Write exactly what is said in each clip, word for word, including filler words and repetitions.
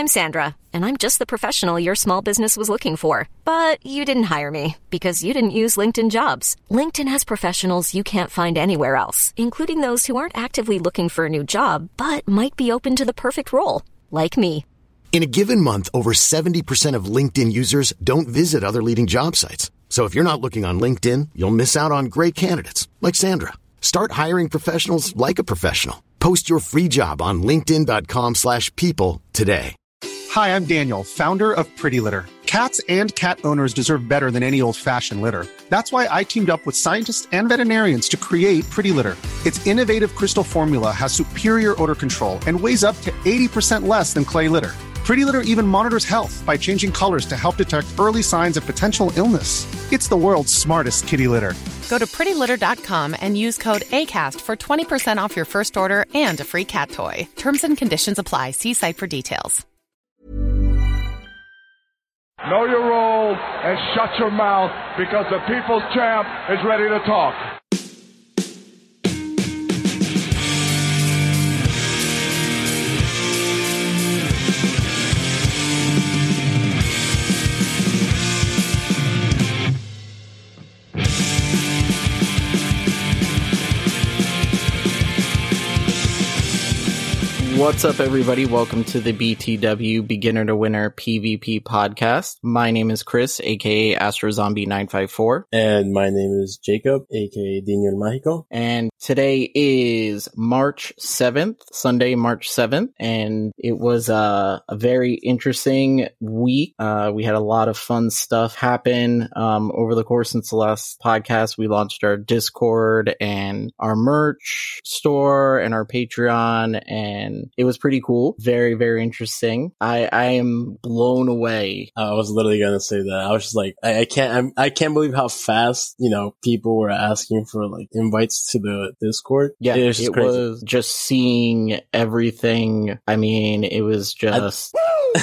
I'm Sandra, and I'm just the professional your small business was looking for. But you didn't hire me because you didn't use LinkedIn Jobs. LinkedIn has professionals you can't find anywhere else, including those who aren't actively looking for a new job, but might be open to the perfect role, like me. In a given month, over seventy percent of LinkedIn users don't visit other leading job sites. So if you're not looking on LinkedIn, you'll miss out on great candidates like Sandra. Start hiring professionals like a professional. Post your free job on linkedin dot com slash people today. Hi, I'm Daniel, founder of Pretty Litter. Cats and cat owners deserve better than any old-fashioned litter. That's why I teamed up with scientists and veterinarians to create Pretty Litter. Its innovative crystal formula has superior odor control and weighs up to eighty percent less than clay litter. Pretty Litter even monitors health by changing colors to help detect early signs of potential illness. It's the world's smartest kitty litter. Go to pretty litter dot com and use code ACAST for twenty percent off your first order and a free cat toy. Terms and conditions apply. See site for details. Know your role and shut your mouth because the people's champ is ready to talk. What's up, everybody? Welcome to the B T W Beginner to Winner PvP podcast. My name is Chris, aka Astro Zombie nine five four. And my name is Jacob, aka Dino Mágico. And today is March seventh, Sunday, March seventh. And it was uh, a very interesting week. Uh, we had a lot of fun stuff happen um, over the course since the last podcast. We launched our Discord and our merch store and our Patreon, and it was pretty cool. Very, very interesting. I, I am blown away. I was literally gonna say that. I was just like, I, I can't, I'm, I can't believe how fast, you know, people were asking for like invites to the Discord. Yeah, it was just, it crazy. was just seeing everything. I mean, it was just,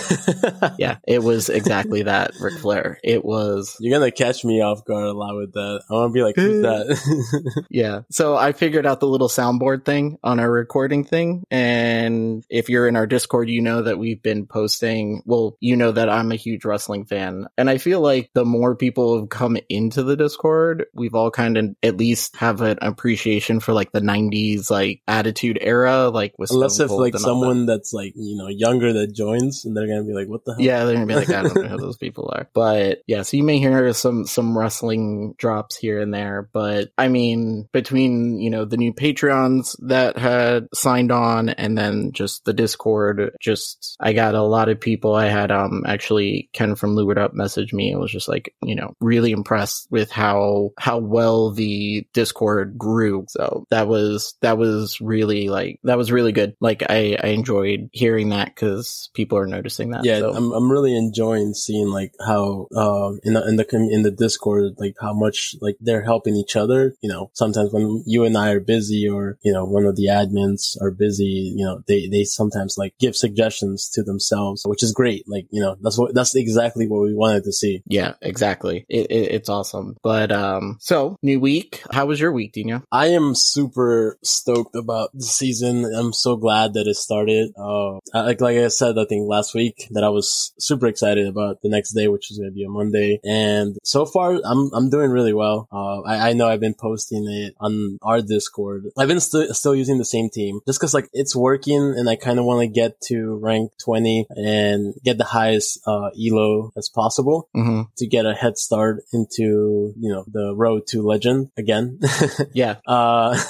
yeah, it was exactly that, Ric Flair. It was. You're gonna catch me off guard a lot with that. I want to be like, who's that? Yeah. So I figured out the little soundboard thing on our recording thing, and And if you're in our Discord, you know that we've been posting, well, you know that I'm a huge wrestling fan. And I feel like the more people have come into the Discord, we've all kind of at least have an appreciation for like the nineties, like Attitude Era, like with Unless if like someone that. that's like, you know, younger that joins and they're going to be like, what the hell? Yeah, they're going to be like, I don't know who those people are. But yeah, so you may hear some, some wrestling drops here and there. But I mean, between, you know, the new Patreons that had signed on and then just the Discord, just I got a lot of people. I had um actually Ken from Lured Up message me and was just like, you know, really impressed with how how well the Discord grew. So that was that was really like that was really good. Like I, I enjoyed hearing that because people are noticing that. Yeah, so. I'm I'm really enjoying seeing like how um in the in the in the Discord, like how much like they're helping each other. You know, sometimes when you and I are busy, or you know, one of the admins are busy, you know, they they sometimes like give suggestions to themselves, which is great. Like, you know, that's what that's exactly what we wanted to see. Yeah, exactly. It, it, it's awesome. But um, so new week. How was your week, Dino? I am super stoked about the season. I'm so glad that it started. Uh, like like I said, I think last week that I was super excited about the next day, which was going to be a Monday. And so far, I'm I'm doing really well. Uh, I, I know I've been posting it on our Discord. I've been st- still using the same team just because like it's working. And I kind of want to get to rank twenty and get the highest uh, E L O as possible mm-hmm. to get a head start into, you know, the road to legend again. Yeah. Uh,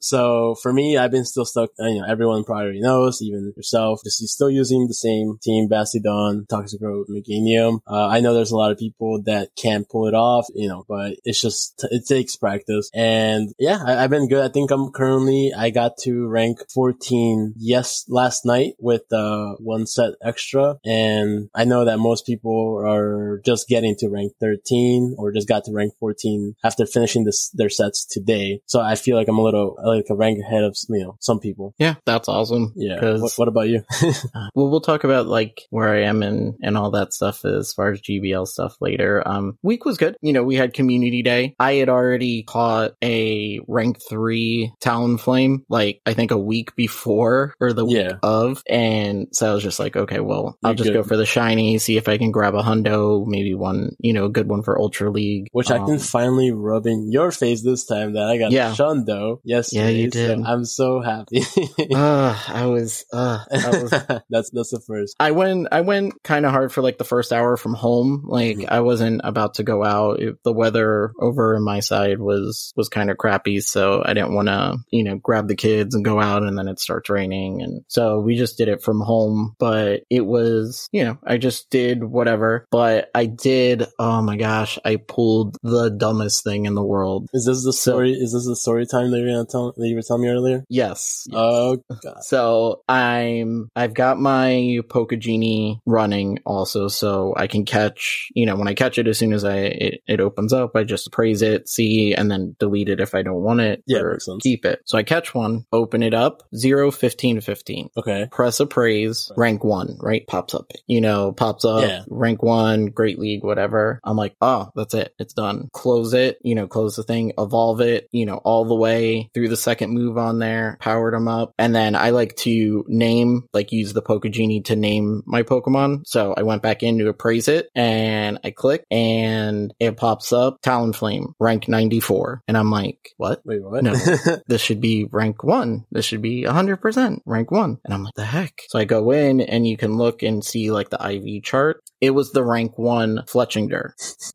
so for me, I've been still stuck. You know, everyone probably knows, even yourself, just still using the same team: Bastidon, Toxic Road, Meganium. Uh, I know there's a lot of people that can't pull it off, you know, but it's just, it takes practice. And yeah, I, I've been good. I think I'm currently, I got to rank fourteen yes last night with uh one set extra, and I know that most people are just getting to rank thirteen or just got to rank fourteen after finishing this their sets today. So I feel like I'm a little like a rank ahead of, you know, some people. Yeah, that's awesome. Yeah. What, what about you? Well, we'll talk about like like where I am and, and all that stuff as far as G B L stuff later. Um, week was good. You know, we had community day. I had already caught a rank three Talonflame, like I think a week before or the week Yeah. of. And so I was just like, okay, well, I'll You're just good. go for the shiny, see if I can grab a hundo, maybe one, you know, a good one for Ultra League. Which I Um, can finally rub in your face this time that I got Yeah. Shundo yesterday. Yeah, you so did. I'm so happy. uh, I was, uh, I was that's that's the first. I went I went kind of hard for like the first hour from home. Like Mhm. I wasn't about to go out. It, the weather over in my side was was kind of crappy, so I didn't want to, you know, grab the kids and go out and then it starts raining, and so we just did it from home. But it was, you know, I just did whatever. But I did, oh my gosh, I pulled the dumbest thing in the world. Is this the So- story? Is this the story time that you're gonna tell that you were telling me earlier? Yes. Oh god. So I'm, I've got my Pokegenie running also, so I can catch, you know, when I catch it, as soon as I, it, it opens up, I just praise it, see, and then delete it if I don't want it, Yeah, or makes sense. keep it. So I catch one, open it up, zero, fifteen, fifteen. Okay. Press appraise, rank one, right? Pops up, you know, pops up, Yeah. rank one, Great League, whatever. I'm like, oh, that's it. It's done. Close it, you know, close the thing, evolve it, you know, all the way through the second move on there, powered them up. And then I like to name, like use the Pokegenie to name my Pokemon. So I went back in to appraise it and I click and it pops up Talonflame, rank ninety-four. And I'm like, what? Wait, what? No. This should be rank one. This should be one hundred percent rank one. And I'm like, the heck? So I go in and you can look and see like the I V chart. It was the rank one Fletchinder.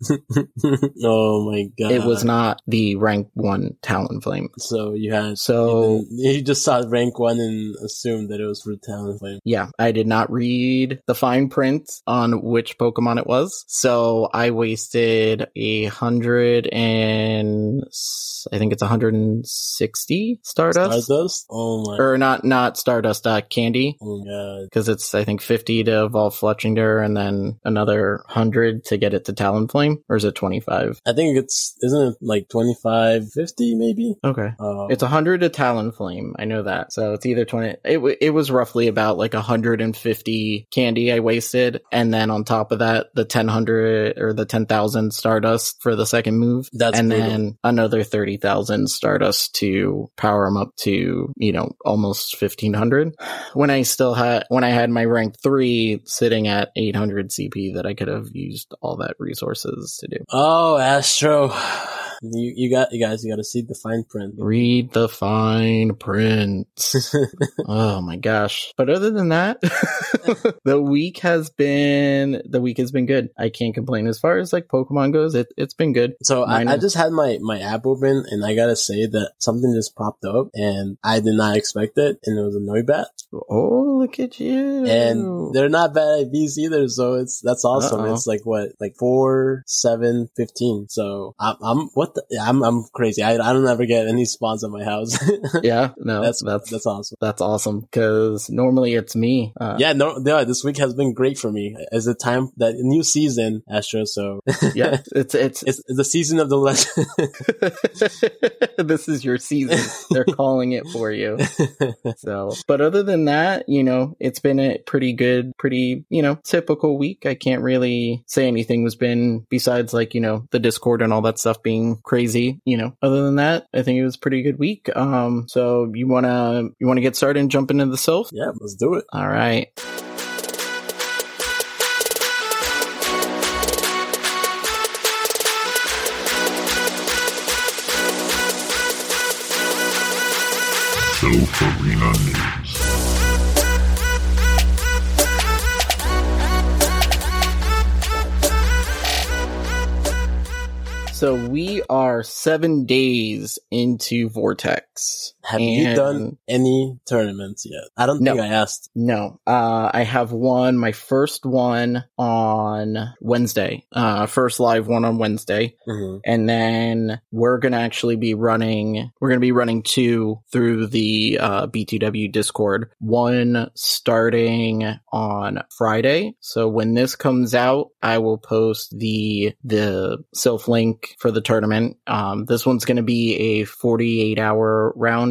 Oh my god. It was not the rank one Talonflame. So you had So you, you just saw rank one and assumed that it was for Talonflame. yeah, I did not read the fine print on which Pokemon it was. So I wasted a hundred and I think it's one hundred sixty Stardust. Stardust? Oh my. Or not, not Stardust, uh, Candy. Oh my god. Because it's, I think, fifty to evolve Fletchinder and then another one hundred to get it to Talonflame. Or is it twenty-five? I think it's isn't it like twenty-five, fifty maybe? Okay. Oh. It's one hundred to Talonflame. I know that. So it's either twenty. It, w- it was roughly about like one hundred fifty candy I wasted. And then on top of that, the ten hundred or the ten thousand Stardust for the second move. That's and brutal. then another thirty thousand Stardust to power them up to, you know, almost fifteen hundred. When I still had, when I had my rank three sitting at eight hundred C P that I could have used all that resources to do. Oh, Astro. You you got you guys you got to see the fine print. Read the fine print. Oh my gosh. But other than that, the week has been, the week has been good. I can't complain. As far as like Pokemon goes, it, it's been good. So I, Mine I is- just had my, my app open and I gotta say that something just popped up and I did not expect it, and it was a Noibat. Oh, look at you. And they're not bad I Vs either, so it's that's awesome. Uh-oh. It's like what, like four, seven, fifteen. So I'm, I'm what the, I'm I'm crazy. I I don't ever get any spawns at my house. Yeah, no, that's that's, that's that's awesome. that's awesome. Because normally it's me. Uh, Yeah, no, no, this week has been great for me. As a time that new season, Astro. So yeah, it's, it's, it's, it's the season of the legend. this is your season. They're calling it for you. So, but other than that, you know, it's been a pretty good, pretty, you know, typical week. I can't really say anything was been besides like, you know, the Discord and all that stuff being crazy, you know. Other than that, I think it was a pretty good week. Um, so you wanna, you wanna get started and jump into the Sylph? Yeah, let's do it. All right. Sylph Arena News. So we are seven days into Vortex. Have you And- done any tournaments yet? I don't No. think I asked. No, uh, I have one, my first one on Wednesday, uh, first live one on Wednesday. Mhm. And then we're going to actually be running, we're going to be running two through the, uh, B T W Discord, one starting on Friday. So when this comes out, I will post the, the Sylph link for the tournament. Um, this one's going to be a forty-eight hour round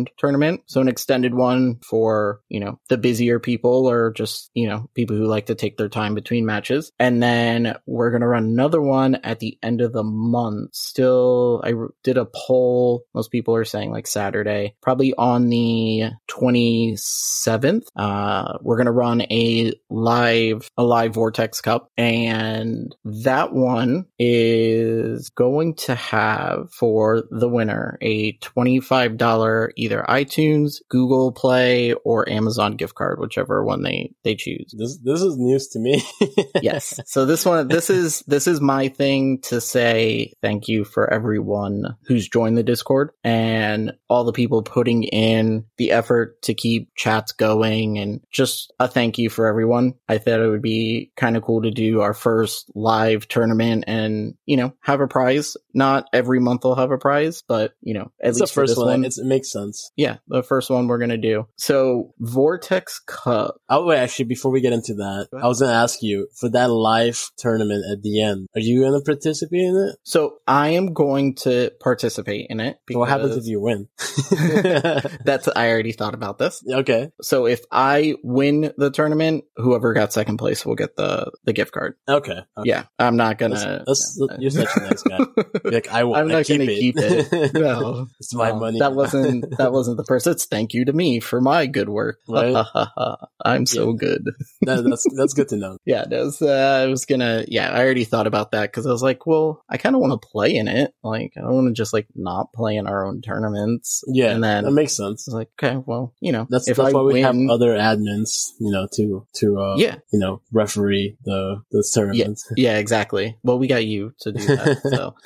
round tournament. So an extended one for, you know, the busier people or just, you know, people who like to take their time between matches. And then we're going to run another one at the end of the month. Still, I did a poll. Most people are saying like Saturday, probably on the twenty-seventh. Uh, we're going to run a live, a live Vortex Cup. And that one is going to have for the winner a twenty-five dollars either iTunes, Google Play, or Amazon gift card, whichever one they, they choose. This, this is news to me. Yes. So this one, this is, this is my thing to say thank you for everyone who's joined the Discord and all the people putting in the effort to keep chats going, and just a thank you for everyone. I thought it would be kind of cool to do our first live tournament and, you know, have a prize. Not every month we'll have a prize, but, you know, at it's least the first for this one. one. It's, it makes sense. Yeah, the first one we're going to do. So Vortex Cup. Oh, wait, actually, before we get into that, I was going to ask you, for that live tournament at the end, are you going to participate in it? So I am going to participate in it. What happens if you win? That's, I already thought about this. Okay. So if I win the tournament, whoever got second place will get the, the gift card. Okay. okay. Yeah. I'm not gonna. That's, that's, you're such a nice guy. You're like, I will I'm not keep gonna it. keep it. No. It's my no, money. That wasn't, that wasn't the person. It's thank you to me for my good work. Right. I'm so Yeah. good. that, that's, that's good to know. Yeah. That was, uh, I was gonna, yeah, I already thought about that because I was like, well, I kind of want to play in it. Like, I don't want to just like not play in our own tournaments. Yeah. And then that makes sense. I was like, okay, well, you know, That's, if that's I why we win, have other admins, you know, to, to, uh, yeah. you know, referee the, the tournaments. Yeah, yeah, exactly. Well, we got you to do that, so.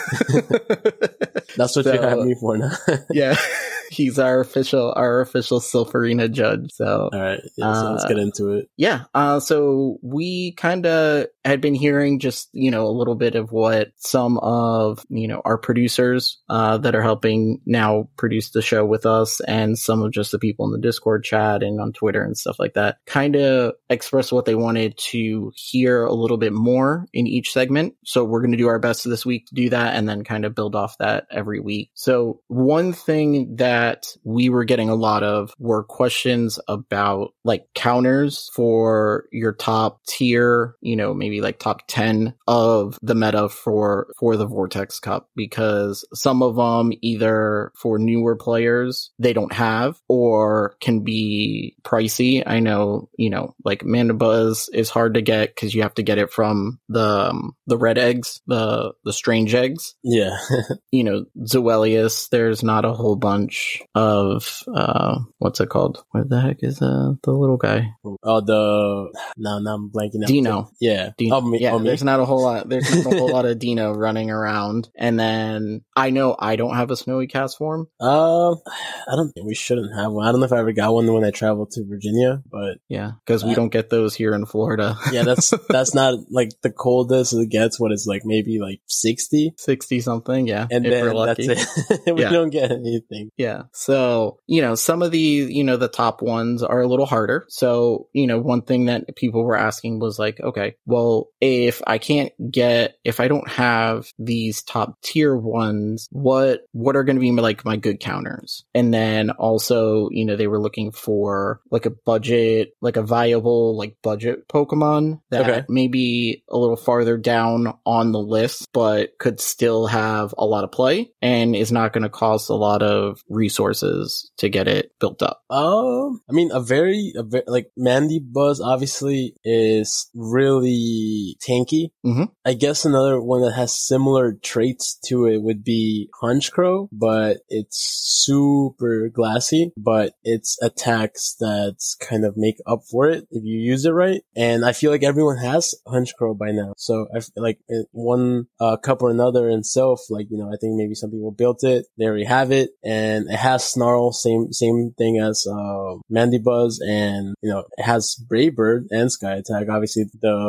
That's what So, you have me for now. Yeah. He's our official, our official Silpharina judge. So, all right, yeah, so let's uh, get into it. Yeah. Uh, so we kind of had been hearing just, you know, a little bit of what some of, you know, our producers, uh, that are helping now produce the show with us, and some of just the people in the Discord chat and on Twitter and stuff like that kind of express what they wanted to hear a little bit more in each segment. So we're going to do our best this week to do that and then kind of build off that every week. So one thing that we were getting a lot of were questions about like counters for your top tier, you know, maybe like top ten of the meta for, for the Vortex Cup, because some of them either for newer players, they don't have or can be pricey. I know, you know, like Mandibuzz is hard to get because you have to get it from the, um, the red eggs, the, the strange eggs. Yeah. You know, Zoelius, there's not a whole bunch of uh what's it called? What the heck is uh the little guy? Oh, the no, no, I'm blanking out. Dino. Yeah, Dino. Oh, me, yeah. oh, me. There's not a whole lot. There's not a whole lot of Dino running around. And then I know I don't have a snowy cast form. Uh, I don't think we shouldn't have one. I don't know if I ever got one when I traveled to Virginia, but yeah, because we uh, don't get those here in Florida. Yeah, that's that's not like the coldest it gets. What is like maybe like sixty, sixty something. Yeah, and if then we're lucky. that's it. We Yeah. don't get anything. Yeah. So, you know, some of the, you know, the top ones are a little harder. So, you know, one thing that people were asking was like, okay, well, if I can't get, if I don't have these top tier ones, what, what are going to be my, like my good counters? And then also, you know, they were looking for like a budget, like a viable, like budget Pokemon that Okay. may be a little farther down on the list, but could still have a lot of play and is not going to cost a lot of resources to get it built up. Um, I mean, a very, a very like Mandibuzz obviously is really tanky. Mm-hmm. I guess another one that has similar traits to it would be Honchkrow, but it's super glassy, but its attacks that's kind of make up for it if you use it right. And I feel like everyone has Honchkrow by now. So I feel like it, one uh, cup or another in Self, like, you know, I think maybe some people built it, they already have it, and it has Snarl, same same thing as uh, Mandibuzz, and, you know, it has Brave Bird and Sky Attack. Obviously, the the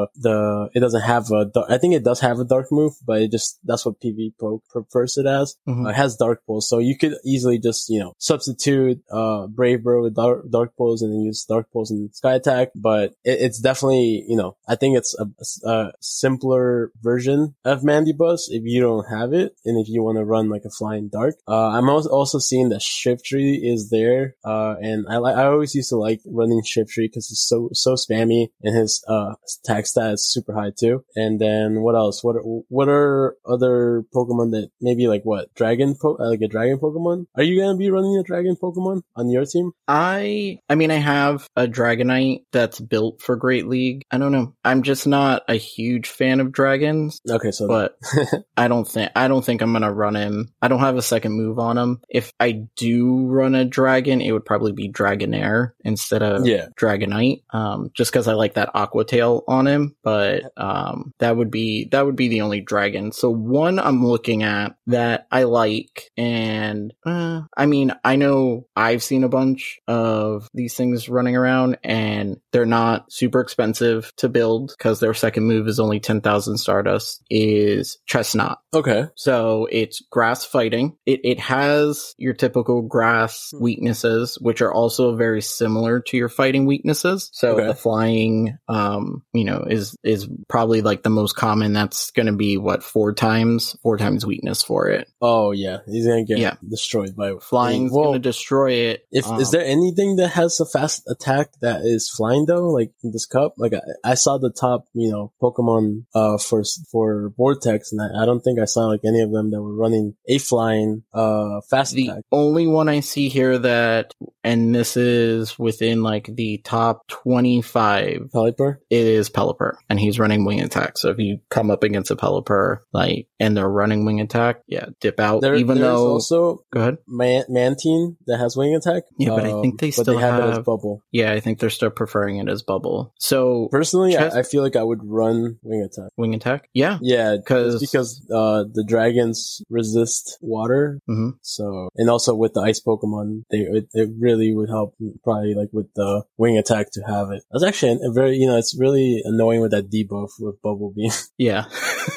uh, it doesn't have a, dar- I think it does have a dark move, but it just, that's what PvPoke prefers it as. Mm-hmm. Uh, it has dark pulse, so you could easily just, you know, substitute, uh, Brave Bird with dark, dark pulse and then use dark pulse and sky attack, but it, it's definitely, you know, I think it's a, a simpler version of Mandibuzz if you don't have it, and if you want to run like a flying dark. Uh, I'm also seeing that Shiftry is there, uh, and I like, I always used to like running Shiftry because it's so, so spammy, and his, uh, attack stat is super high too. And then what else? What, are, what are other Pokemon that maybe like what? Dragon, po- like a dragon Pokemon? Are you gonna be running a dragon Pokemon on your team? I, I mean, I have a Dragonite that's built for Great League. I don't know. I'm just not a huge fan of dragons. Okay, so but I don't think I don't think I'm gonna run him. I don't have a second move on him. If I do run a dragon, it would probably be Dragonair instead of yeah. Dragonite. Um, just because I like that Aqua Tail on him. But um, that would be that would be the only dragon. So one I'm looking at that I like, and uh, I mean I know I've seen a bunch of these things running around, and they're not super expensive to build because their second move is only ten thousand Stardust. Is Chestnut. Okay. So it's grass fighting. It it has your typical grass weaknesses, which are also very similar to your fighting weaknesses. So okay. the flying, um, you know, is is probably like the most common. That's going to be what four times, four times weakness for it. Oh yeah, he's gonna get yeah. destroyed by flying's well, going to destroy it. If um, is there anything that has a fast attack that is flying though, like in this cup? Like I, I saw the top, you know, Pokemon uh for for Vortex, and I, I don't think I saw like any of them that were running a flying uh fast the attack. only one I see here that, and this is within like the top twenty-five, Pelipper is Pelipper, and he's running wing attack. So if you come up against a Pelipper, like, and they're running wing attack, yeah, dip out. There, even there's though, also go ahead, Man- Mantine that has wing attack. Yeah, but um, I think they but still they have, have it as bubble. Yeah, I think they're still preferring it as bubble. So personally, chest- I, I feel like I would run wing attack. Wing attack, yeah, yeah, because because uh, the dragons resist water. Mm-hmm. So, and also with the ice Pokemon, they it, it really would help probably like with the wing attack to have it. That's actually a very, you know, it's really annoying with that debuff with Bubble Beam. Yeah,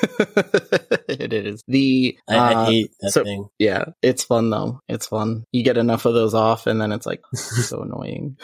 it is. The I, uh, I hate that so, thing. Yeah, it's fun though. It's fun. You get enough of those off, and then it's like so annoying.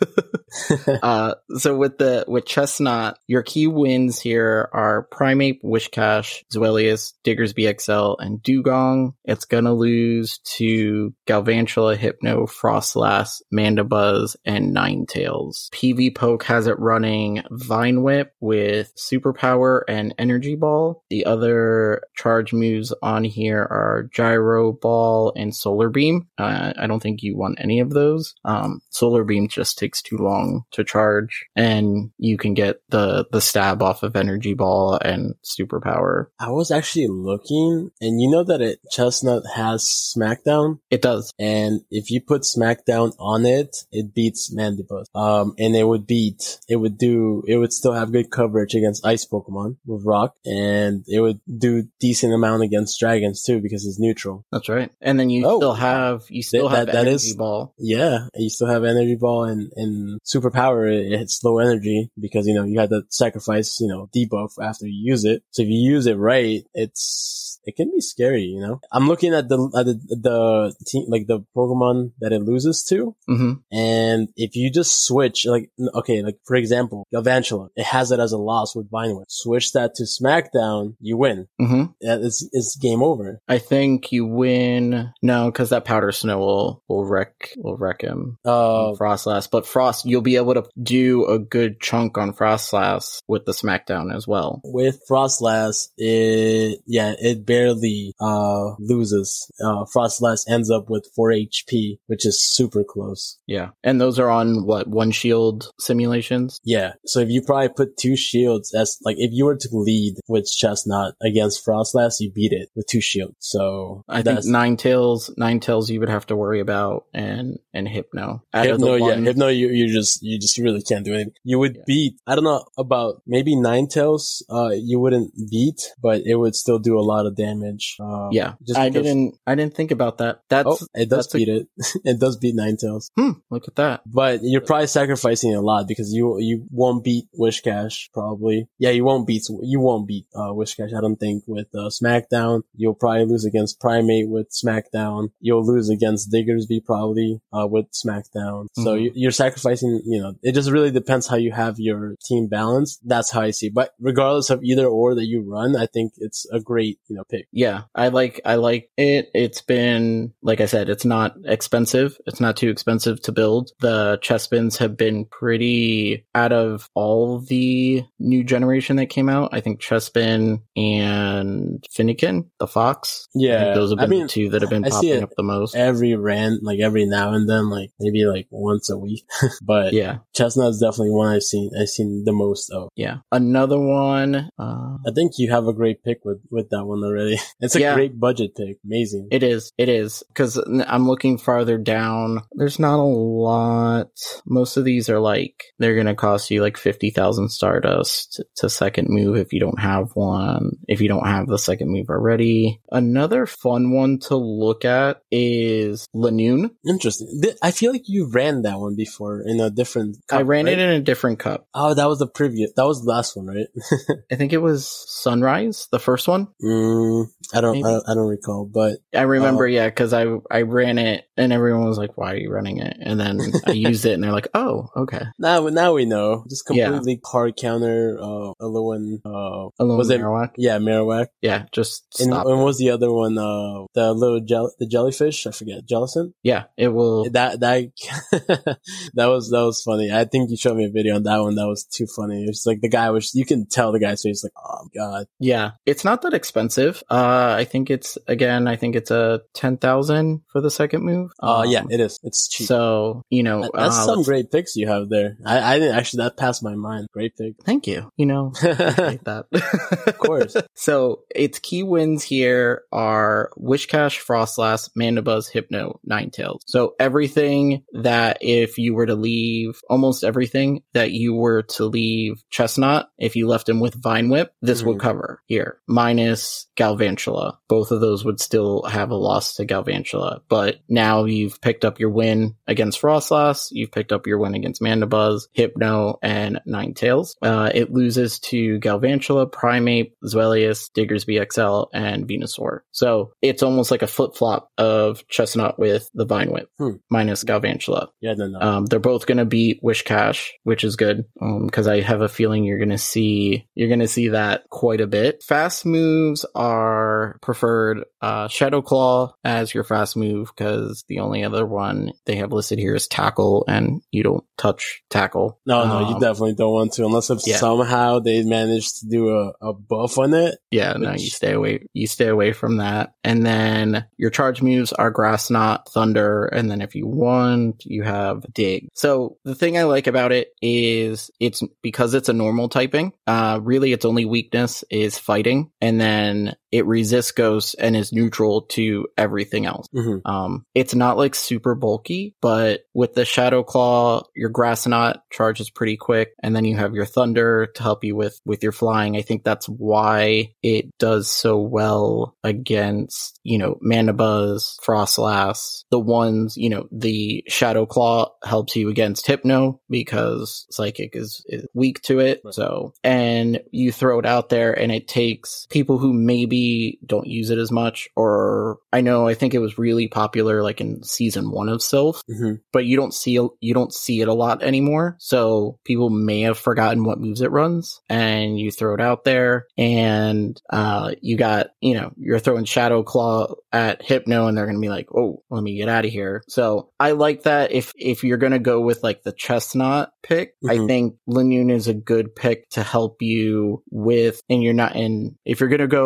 uh, so with the with Chestnut, your key wins here are Primeape, Wishcash, Zweilous, Diggersby X L, and Dugong. It's gonna lose to Galvantula, Hypno, Frostlass, Mandibuzz, and Ninetales. PvPoke has it running Vine Whip with Superpower and Energy Ball. The other charge moves on here are Gyro Ball and Solar Beam. Uh, I don't think you want any of those. Um, Solar Beam just takes too long to charge, and you can get the, the stab off of Energy Ball and Superpower. I was actually looking, and you know that it Chestnut has Smackdown? It does. And if you put Smackdown on it, it beats Mandibuzz. Um, and it would beat, it would do, it would still have good coverage against ice Pokemon with Rock, and it would do decent amount against dragons too because it's neutral. That's right. And then you oh, still have, you still that, have that, that Energy is, Ball. Yeah, you still have Energy Ball and, and Superpower. It, it hits low energy because, you know, you had to sacrifice, you know, debuff after you use it. So if you use it right, it's, it can be scary, you know? I'm looking at the, at the, the team, like the Pokemon that it loses to. Mm-hmm. And if you just switch, like, okay, like for example, Galvantula, it has it as a loss with Vine Whip. Switch that to Smackdown, you win. Mm-hmm. It's, it's game over. I think you win. No, because that Powder Snow will, will wreck, will wreck him. Uh, Frostlass. But Frost, you'll be able to do a good chunk on Frostlass with the Smackdown as well. With Frostlass, it, yeah, it barely, uh, loses. Uh, Frostlass ends up with four H P, which is super close. Yeah. And those are on what, one shield simulations? Yeah. So if you probably put two shields as, like, if you were to lead with Chestnut against Frostlass, you beat it with two shields. So I think Ninetales, Ninetales you would have to worry about, and, and Hypno. Out Hypno, of the yeah, ones, Hypno, you, you're just you just really can't do anything. You would Yeah. beat, I don't know, about maybe Ninetales, uh, you wouldn't beat, but it would still do a lot of damage. Uh, Yeah, just I because- didn't. I didn't think about that. That's Oh, it does that's a- beat it. It does beat Ninetales. Hmm, look at that. But you're probably sacrificing a lot because you you won't beat Whiscash probably. Yeah, you won't beat you won't beat uh, Whiscash. I don't think with uh, SmackDown. You'll probably lose against Primate with SmackDown. You'll lose against Diggersby probably uh, with SmackDown. So Mhm. you, you're sacrificing. You know, it just really depends how you have your team balanced. That's how I see it. But regardless of either or that you run, I think it's a great you know pick. Yeah, I like I like it. It's been, like I said, it's not expensive. It's not too expensive to build. The chess spins have been pretty, out of all the new generation that came out, I think Chespin and Finnegan, the Fox. I Yeah, think those have I been mean, the two that have been I see popping it up the most. Every rant, like every now and then, like maybe like once a week. But Yeah, Chestnut is definitely one I've seen. I've seen the most of. yeah. Another one, uh, I think you have a great pick with, with that one already. It's a Yeah. great budget pick. Amazing. It is. It is. Because I'm looking farther down. There's not a lot. Most of these are like, they're going to cost you like fifty thousand Stardust to, to second move if you don't have one, if you don't have the second move already. Another fun one to look at is Lanoon. Interesting. Th- I feel like you ran that one before in a different cup, I ran right? it in a different cup. Oh, that was the previous. That was the last one, right? I think it was Sunrise, the first one. mm, I don't. Maybe. I don't. I don't recall. But I remember, Oh. yeah, because I I ran it and everyone was like, "Why are you running it?" And then I used it and they're like, "Oh, okay." now, now we know. Just Yeah. completely hard counter. Uh, Alolan. Uh, Alone was it? Marowak. Yeah, Marowak. Yeah, just And, stop. and what was the other one? Uh, the little gel- the jellyfish. I forget. Jellison. Yeah, it will. That that that was that was funny. I think you showed me a video on that one. That was too funny. It's like the guy was. You can tell the guy's face like, oh god. Yeah, it's not that expensive. Uh, I think it's again. I think it's a ten thousand for the second move. Oh Um, yeah, it is. It's cheap. So you know, That- that's uh, some let's- great picks you have there. I, I didn't actually. That passed my mind. Great pick. Thank you. You know, I appreciate that. Of course. So its key wins here are Wishcash, Frostlass, Mandibuzz, Hypno, Ninetales. So everything that if you were to leave, almost everything that you were to leave Chestnut, if you left him with Vine Whip, this would Mhm. cover here. Minus Galvantula. Both of those would still have a loss to Galvantula. But now you've picked up your win against Frostlass, you've picked up your win against Mandibuzz, Hypno, and Ninetales. Uh, it loses to Galvantula, Primate, Zweilous, Diggersby X L, and Venusaur. So it's almost like a flip-flop of Chestnut with the Vine Whip, Hmm. minus Galvantula. Yeah, no, no. Um, they're both going to beat Wishcash, which is good, because I have a feeling you're going to see you're going to see that quite a bit. Fast moves are preferred. Uh, Shadow Claw as your fast move, because the only other one they have listed here is Tackle, and you don't touch Tackle. no, no, you Um, definitely don't want to, unless if yeah. somehow they managed to do a, a buff on it. Yeah, no, Which- you stay away. You stay away from that. And then your charge moves are Grass Knot, Thunder, and then if you want, you have Dig. So the thing I like about it is it's because it's a normal typing. Uh, really, its only weakness is fighting, and then it resists ghosts and is neutral to everything else. Mm-hmm. Um, it's not like super bulky, but with the Shadow Claw, your Grass Knot charges pretty quick, and then you have your Thunder to help you with, with your flying. I think that's why it does so well against, you know, Mandibuzz, Frostlass, the ones, you know, the Shadow Claw helps you against Hypno because Psychic is, is weak to it. Right. So, and you throw it out there and it takes people who maybe don't use it as much, or I know, I think it was really popular like in season one of Sylph, Mm-hmm. but you don't see you don't see it a lot anymore. So people may have forgotten what moves it runs, and you throw it out there, and uh, you got you know you're throwing Shadow Claw at Hypno, and they're gonna be like, "Oh, let me get out of here." So I like that. If if you're gonna go with like the Chestnut pick, I Mhm. think Lanoon is a good pick to help you with, and you're not. And if you're gonna go with Chestnut,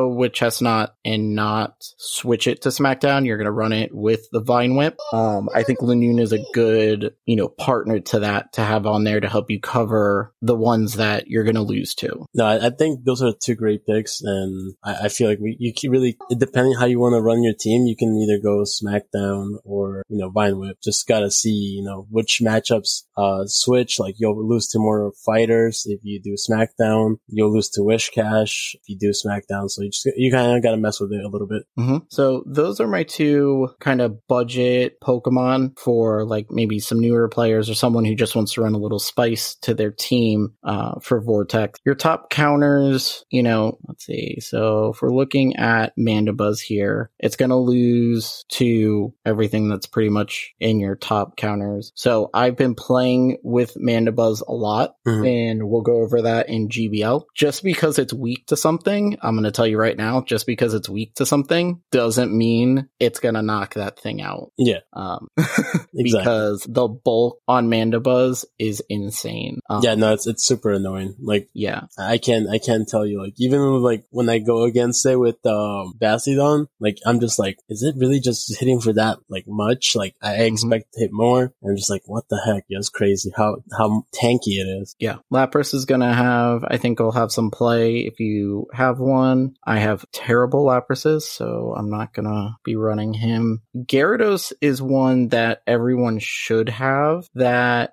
Chestnut and not switch it to SmackDown. You're going to run it with the Vine Whip. Um, I think Lanoon is a good, you know, partner to that to have on there to help you cover the ones that you're going to lose to. No, I, I think those are two great picks, and I, I feel like we you can really, depending how you want to run your team, you can either go SmackDown or, you know, Vine Whip. Just gotta see, you know, which matchups uh switch. Like, you'll lose to more fighters if you do SmackDown. You'll lose to Wishcash if you do SmackDown. So you just you kind of gotta mess with it a little bit. Mm-hmm. So those are my two kind of budget Pokemon for like maybe some newer players or someone who just wants to run a little spice to their team uh for Vortex. Your top counters, you know, let's see. So if we're looking at Mandibuzz here, it's gonna lose to everything that's pretty much in your top counters. So I've been playing with Mandibuzz a lot, mm-hmm. and we'll go over that in G B L. Just because it's weak to something, I'm going to tell you right now, just because it's weak to something doesn't mean it's going to knock that thing out. Yeah. Um, exactly. Because the bulk on Mandibuzz is insane. Um, yeah, no, it's it's super annoying. Like, yeah, I can't I can't tell you. Like, even like when I go against it with um, Bastiodon, like I'm just like, is it really just hitting for that like much? Like, I expect to hit more. And I'm just like, what the heck? Yeah, it's crazy how how tanky it is. Yeah, Lapras is gonna have, I think will have some play if you have one. I have terrible Laprases, so I'm not gonna be running him. Gyarados is one that everyone should have that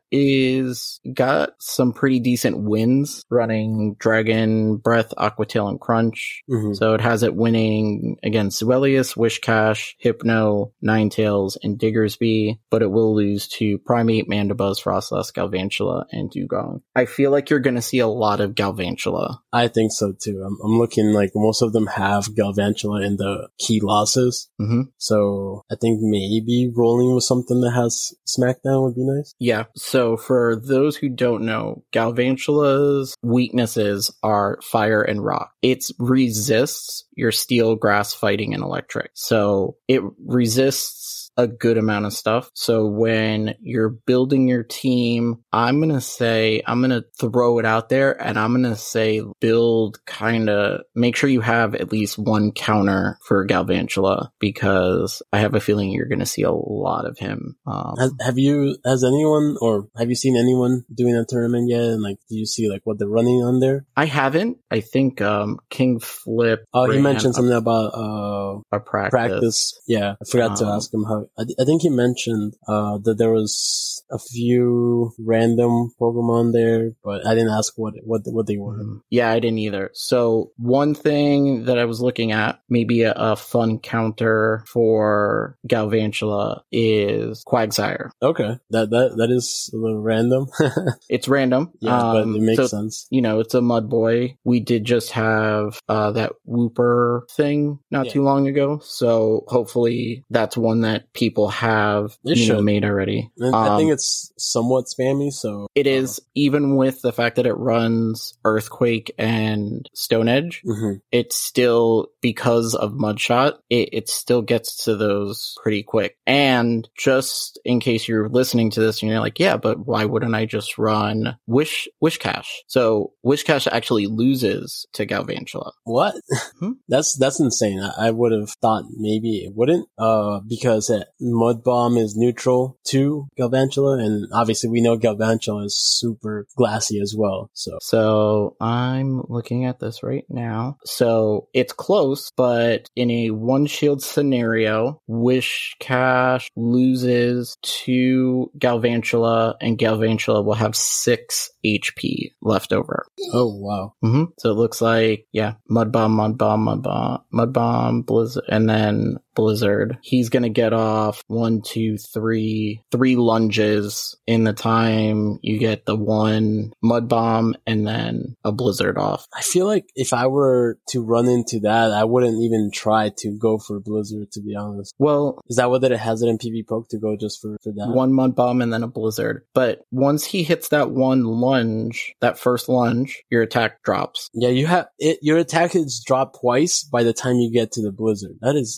is got some pretty decent wins running Dragon Breath, Aqua Tail, and Crunch. Mm-hmm. So it has it winning against Zuelius, Wishcash, Hypno, Ninetales, and Diggersby, but it will lose to Primeape, Mandibuzz, Frostlass, Galvantula, and Dugong. I feel like you're going to see a lot of Galvantula. I think so too. I'm, I'm looking like most of them have Galvantula in the key losses. Mm-hmm. So I think maybe rolling with something that has Smackdown would be nice. Yeah. So for those who don't know, Galvantula's weaknesses are fire and rock. It resists your steel, grass, fighting, and electric. So it resists a good amount of stuff. So when you're building your team, I'm going to say, I'm going to throw it out there and I'm going to say build kind of, make sure you have at least one counter for Galvantula because I have a feeling you're going to see a lot of him. Um, has, have you, has anyone or have you seen anyone doing a tournament yet? And like, do you see like what they're running on there? I haven't. I think um, King Flip. Oh, he mentioned a, something about uh, a practice. practice. Yeah, I forgot um, to ask him how. I, th- I think he mentioned uh, that there was a few random Pokemon there, but I didn't ask what what what they were. Yeah, I didn't either. So one thing that I was looking at, maybe a, a fun counter for Galvantula is Quagsire. Okay, that that that is a little random. It's random. Yeah, um, but it makes so, sense. You know, it's a mud boy. We did just have uh, that Wooper thing not yeah. too long ago, so hopefully that's one that people have it you know, made already. Um, I think it's somewhat spammy, so it is. Even with the fact that it runs Earthquake and Stone Edge, mm-hmm. it's still, because of Mudshot, it, it still gets to those pretty quick. And just in case you're listening to this and you're like, yeah, but why wouldn't I just run Wish Wishcash? So Wishcash actually loses to Galvantula. What? Hmm? That's that's insane. I, I would have thought maybe it wouldn't, uh, because it, Mud Bomb is neutral to Galvantula, and obviously we know Galvantula is super glassy as well. So, so I'm looking at this right now. So it's close, but in a one shield scenario, Wishcash loses to Galvantula, and Galvantula will have six H P left over. Oh wow! Mm-hmm. So it looks like yeah, Mud Bomb, Mud Bomb, Mud Bomb, Mud Bomb, Blizzard, and then Blizzard. He's gonna get off one, two, three, three lunges in the time you get the one Mud Bomb and then a Blizzard off. I feel like if I were to run into that, I wouldn't even try to go for Blizzard, to be honest. Well, is that what it has it in PvPoke to go just for, for that? One Mud Bomb and then a Blizzard. But once he hits that one lunge, that first lunge, your attack drops. Yeah, you have it. Your attack is dropped twice by the time you get to the Blizzard. That is that is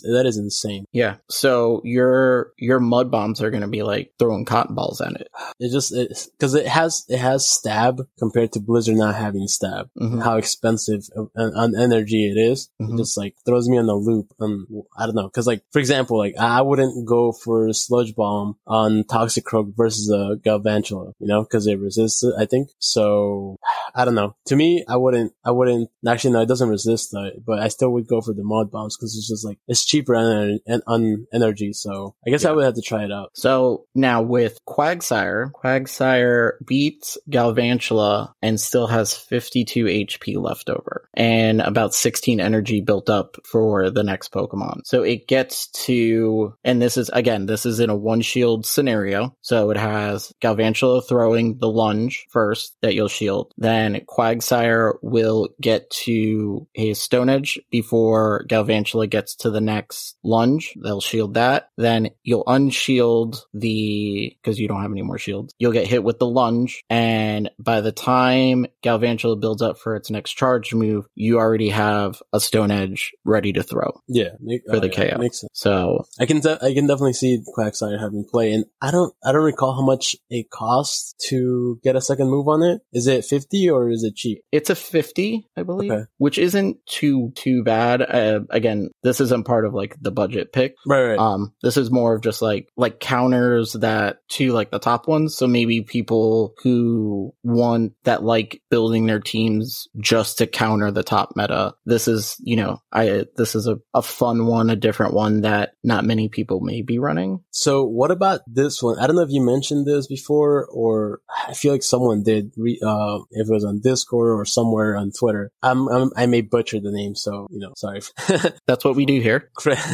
insane. Yeah. So your your mud bombs are going to be like throwing cotton balls at it. It just because it, it has it has stab compared to Blizzard not having stab. Mm-hmm. How expensive on, on energy it is. Mm-hmm. It just like throws me on a loop. Um, I don't know. Because like for example, like I wouldn't go for Sludge Bomb on Toxicroak versus a Galvantula, you know, because it resists it, I think. So I don't know. To me, I wouldn't. I wouldn't. Actually, no, it doesn't resist it, but I still would go for the mud bombs because it's just like it's cheaper on, on energy. So I guess yeah. I would have to try it out. So now with Quagsire, Quagsire beats Galvantula and still has fifty-two H P left over and about sixteen energy built up for the next Pokemon. So it gets to, and this is again, this is in a one shield scenario. So it has Galvantula throwing the lunge first that you'll shield. Then Quagsire will get to a Stone Edge before Galvantula gets to the next lunge. They'll shield that. Then you'll unshield the, because you don't have any more shields. You'll get hit with the lunge. And by the time Galvantula builds up for its next charge move, you already have a Stone Edge ready to throw. Yeah. Make, for oh, the yeah, K O. Makes sense. So I can, de- I can definitely see Quagsire having play. And I don't, I don't recall how much it costs to get a second move on it. Is it fifty or is it cheap? It's a fifty, I believe, okay. which isn't too, too bad. Uh, again, this isn't part of like the budget pick. Right, right. Um, this is more of just like, like counters that to like the top ones. So maybe people who want that like building their teams just to counter the top meta. This is, you know, I, this is a, a fun one, a different one that not many people may be running. So what about this one? I don't know if you mentioned this before, or I feel like someone did, re- uh, if it was on Discord or somewhere on Twitter. I'm, I'm I may butcher the name, so, you know, sorry. That's what we do here.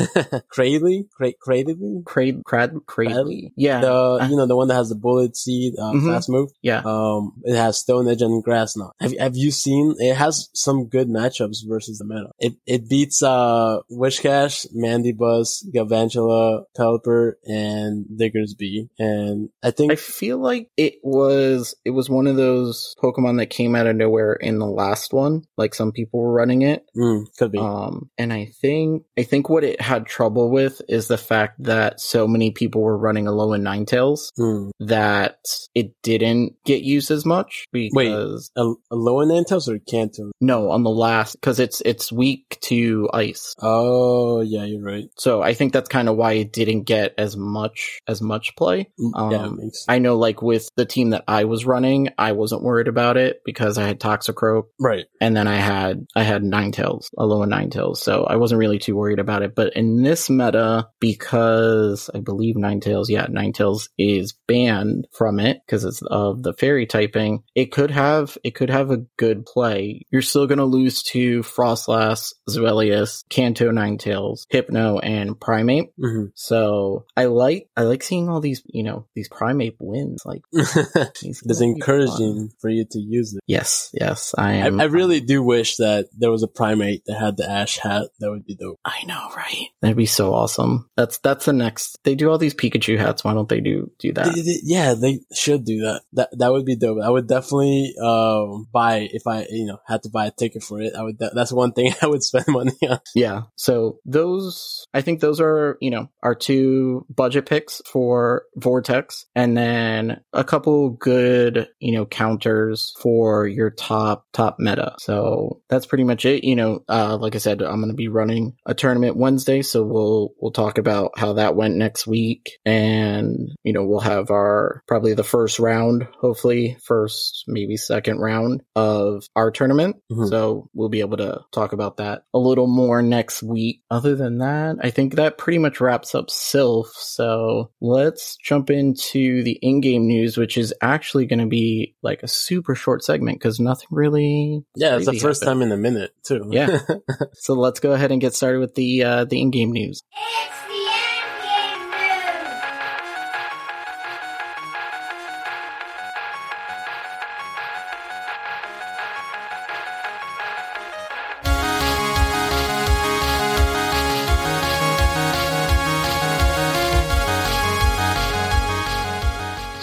Cradley? Cradley? Crad, Crad, Cradley. Yeah. The, you know, the one that has the bullet seed, uh, mm-hmm. fast move. Yeah. Um, it has Stone Edge and Grass Knot. Have, have you seen, it has some good matchups versus the meta. It, it beats, uh, Wishcash, Mandibuzz, Galvantula, Pelipper, and Diggersby. And I think, I feel like it was, it was one of those Pokemon that came out of nowhere in the last one. Like some people were running it. Mm, could be. Um, and I think, I think what it had trouble with is the fact that so many people were running Alolan Ninetales mm. that it didn't get used as much because. Wait, a, Alolan Ninetales or Kanto? No, on the last, cause it's, it's weak to ice. Oh, yeah, you're right. So I think that's kind of why it didn't get as much, as much play. Um, yeah, it makes sense. I know like with the team that I was running, I wasn't worried about it because I had Toxicroak. Right. And then I had, I had Ninetales, Alolan Ninetales. So I wasn't really too worried about it. But in this meta, because I believe Ninetales, yeah, Ninetales is banned from it because it's of the fairy typing, it could have, it could have a good play. You're still going to lose to Frostlass, Zweilous, Kanto Ninetales, Hypno, and Primeape. Mm-hmm. So I like, I like seeing all these, you know, these Primeape wins. Like, it's encouraging for you to use it. Yes, yes, I am. I, I really do wish that there was a Primeape that had the Ash hat. That would be dope. I know, right? That'd be so awesome. That's that's the next. They do all these Pikachu hats. Why don't they do do that? They, they, yeah, they should do that. That that would be dope. I would definitely um buy if I you know had to buy a ticket for it. I would. That's one thing I would spend money on. Yeah. So those, I think those are you know our two budget picks for Vortex, and then a couple good you know counters for your top top meta. So that's pretty much it. You know, uh, like I said, I'm going to be running a tournament Wednesday, so we'll we'll talk about how that went next week, and you know we'll have our probably the first round, hopefully first maybe second round of our tournament. Mm-hmm. So we'll be able to talk about that a little more next week. Other than that, I think that pretty much wraps up Sylph. So let's jump into the in-game news, which is actually going to be like a super short segment because nothing really. Yeah, it's the first happened. time in a minute too. Yeah. So let's go ahead and get started with the uh, the in-game news. It's the in-game news.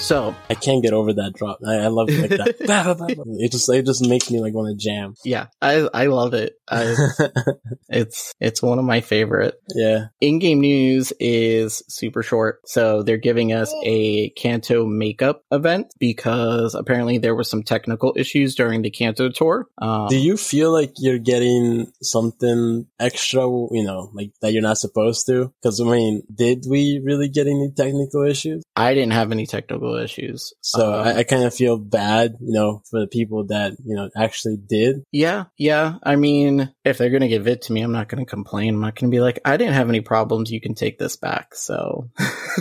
So I can't get over that drop. I, I love it like that. It just it just makes me like want to jam. Yeah, I I love it. I, it's it's one of my favorite. Yeah. In-game news is super short. So they're giving us a Kanto makeup event because apparently there were some technical issues during the Kanto tour. Um, Do you feel like you're getting something extra, you know, like that you're not supposed to? Because I mean, did we really get any technical issues? I didn't have any technical issues. So um, I, I kind of feel bad, you know, for the people that, you know, actually did. Yeah, yeah. I mean, if they're going to give it to me, I'm not going to complain. I'm not going to be like, I didn't have any problems. You can take this back. So,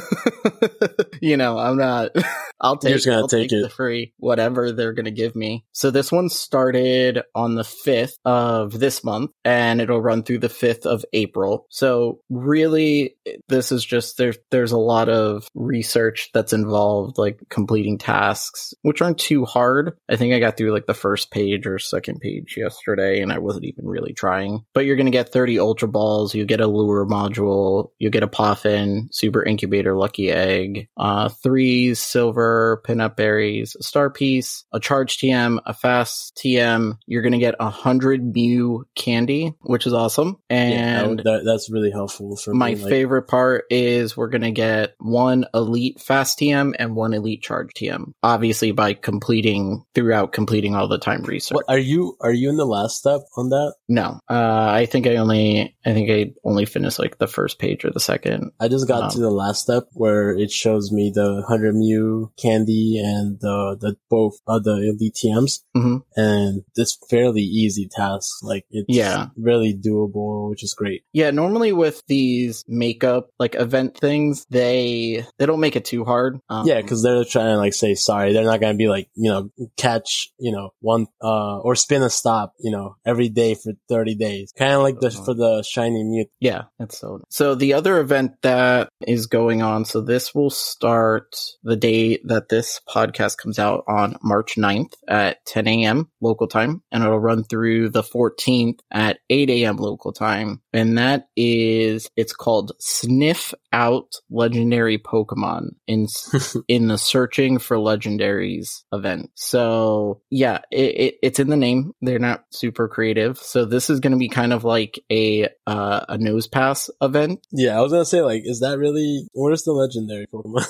you know, I'm not, I'll take, You're just gonna I'll take take it. the free, whatever they're going to give me. So this one started on the fifth of this month and it'll run through the fifth of April. So really, this is just, there, there's a lot of research that's involved, like completing tasks, which aren't too hard. I think I got through like the first page or second page yesterday and I wasn't even really trying. But you're going to get thirty Ultra Balls, you get a Lure module, you get a Poffin, Super Incubator Lucky Egg, uh, three Silver Pinup Berries, a Star Piece, a Charge T M, a Fast T M. You're going to get a hundred Mew candy, which is awesome. And yeah, that, that's really helpful for my me, like, favorite part is we're going to get one Elite Fast T M and one Elite Charge T M. Obviously by completing, throughout completing all the time research. What, are you, are you in the last step on that? No, uh, I think I only, I think I only finished like the first page or the second. I just got um, to the last step where it shows me the one hundred Mew candy and the, the both, uh, the Elite T Ms. Mm-hmm. And it's fairly easy task. Like it's Yeah. really doable, which is great. Yeah, normally with these makeup, like event things, they, they don't make it too hard. Um, Yeah, because they're trying to like say sorry. They're not gonna be like, you know, catch, you know, one uh or spin a stop, you know, every day for thirty days. Kind of like the for the shiny Mew. Yeah, that's so. So the other event that is going on, so this will start the day that this podcast comes out on March ninth at ten a.m. local time, and it'll run through the fourteenth at eight a.m. local time. And that is, it's called Sniff Out Legendary Pokemon in in the Searching for Legendaries event. So yeah, it, it, it's in the name. They're not super creative. So this is going to be kind of like a uh, a nose pass event. Yeah, I was gonna say like, is that really? Where's the legendary Pokemon?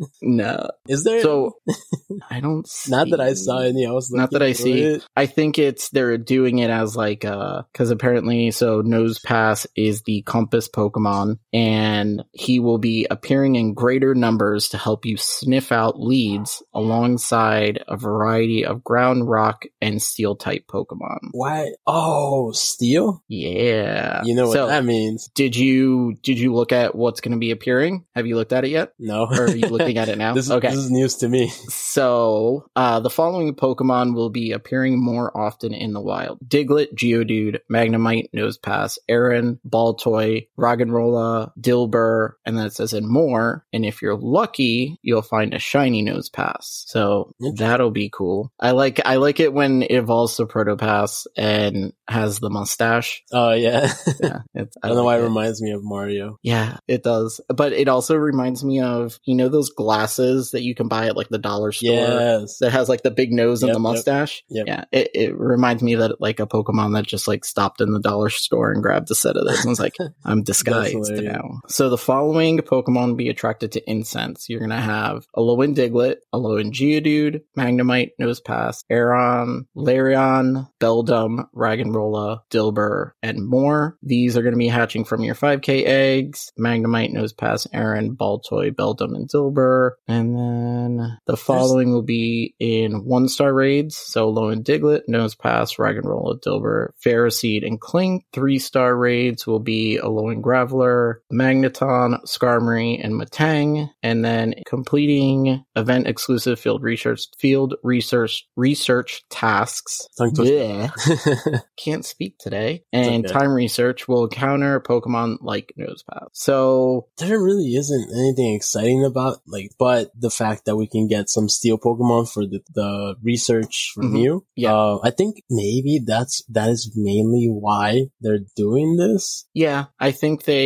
No, is there? So I don't. See, not that I saw any. I was not that I see. It. I think it's they're doing it as like uh because apparently so Nose Pass is the Compass Pokemon, and he will be appearing in greater numbers to help you sniff out leads alongside a variety of ground, rock, and steel type Pokemon. Why? Oh, steel? Yeah. You know what so, that means. Did you did you look at what's going to be appearing? Have you looked at it yet? No. Or are you looking at it now? this, okay. This is news to me. So, uh, the following Pokemon will be appearing more often in the wild. Diglett, Geodude, Magnemite, Nosepass, Aaron, Baltoy, Roggenrola, Dilbur, and then it says and more. And if you're lucky, you'll find a shiny Nosepass. So that'll be cool. I like, I like it when it evolves to Protopass and has the mustache. Oh, yeah. yeah it's, I don't know like why it. it reminds me of Mario. Yeah, it does. But it also reminds me of, you know, those glasses that you can buy at like the dollar store yes. that has like the big nose yep, and the mustache. Yep, yep. Yeah, it, it reminds me that like a Pokemon that just like stopped in the dollar store and grabbed a set of this and was like, I'm disguised now. So the following Pokemon will be attracted to incense. You're going to have Alolan Diglett, Alolan Geodude, Magnemite, Nosepass, Aeron, Larion, Beldum, Raggenrola, Dilbur, and more. These are going to be hatching from your five K eggs. Magnemite, Nosepass, Aaron, Baltoy, Beldum, and Dilbur. And then the following will be in one-star raids. So Alolan Diglett, Nosepass, Raggenrola, Dilbur, Ferroseed, and Clink. Three-star raids will be Alolan Graveler, Magneton, Skarmory, and Matang. And then completing event-exclusive field research field research research tasks. Yeah. Can't speak today. And okay. time research will encounter Pokemon like Nosepass. So there really isn't anything exciting about like, but the fact that we can get some steel Pokemon for the, the research for mm-hmm. Mew. Yeah, uh, I think maybe that's that is mainly why they're doing this. Yeah, I think they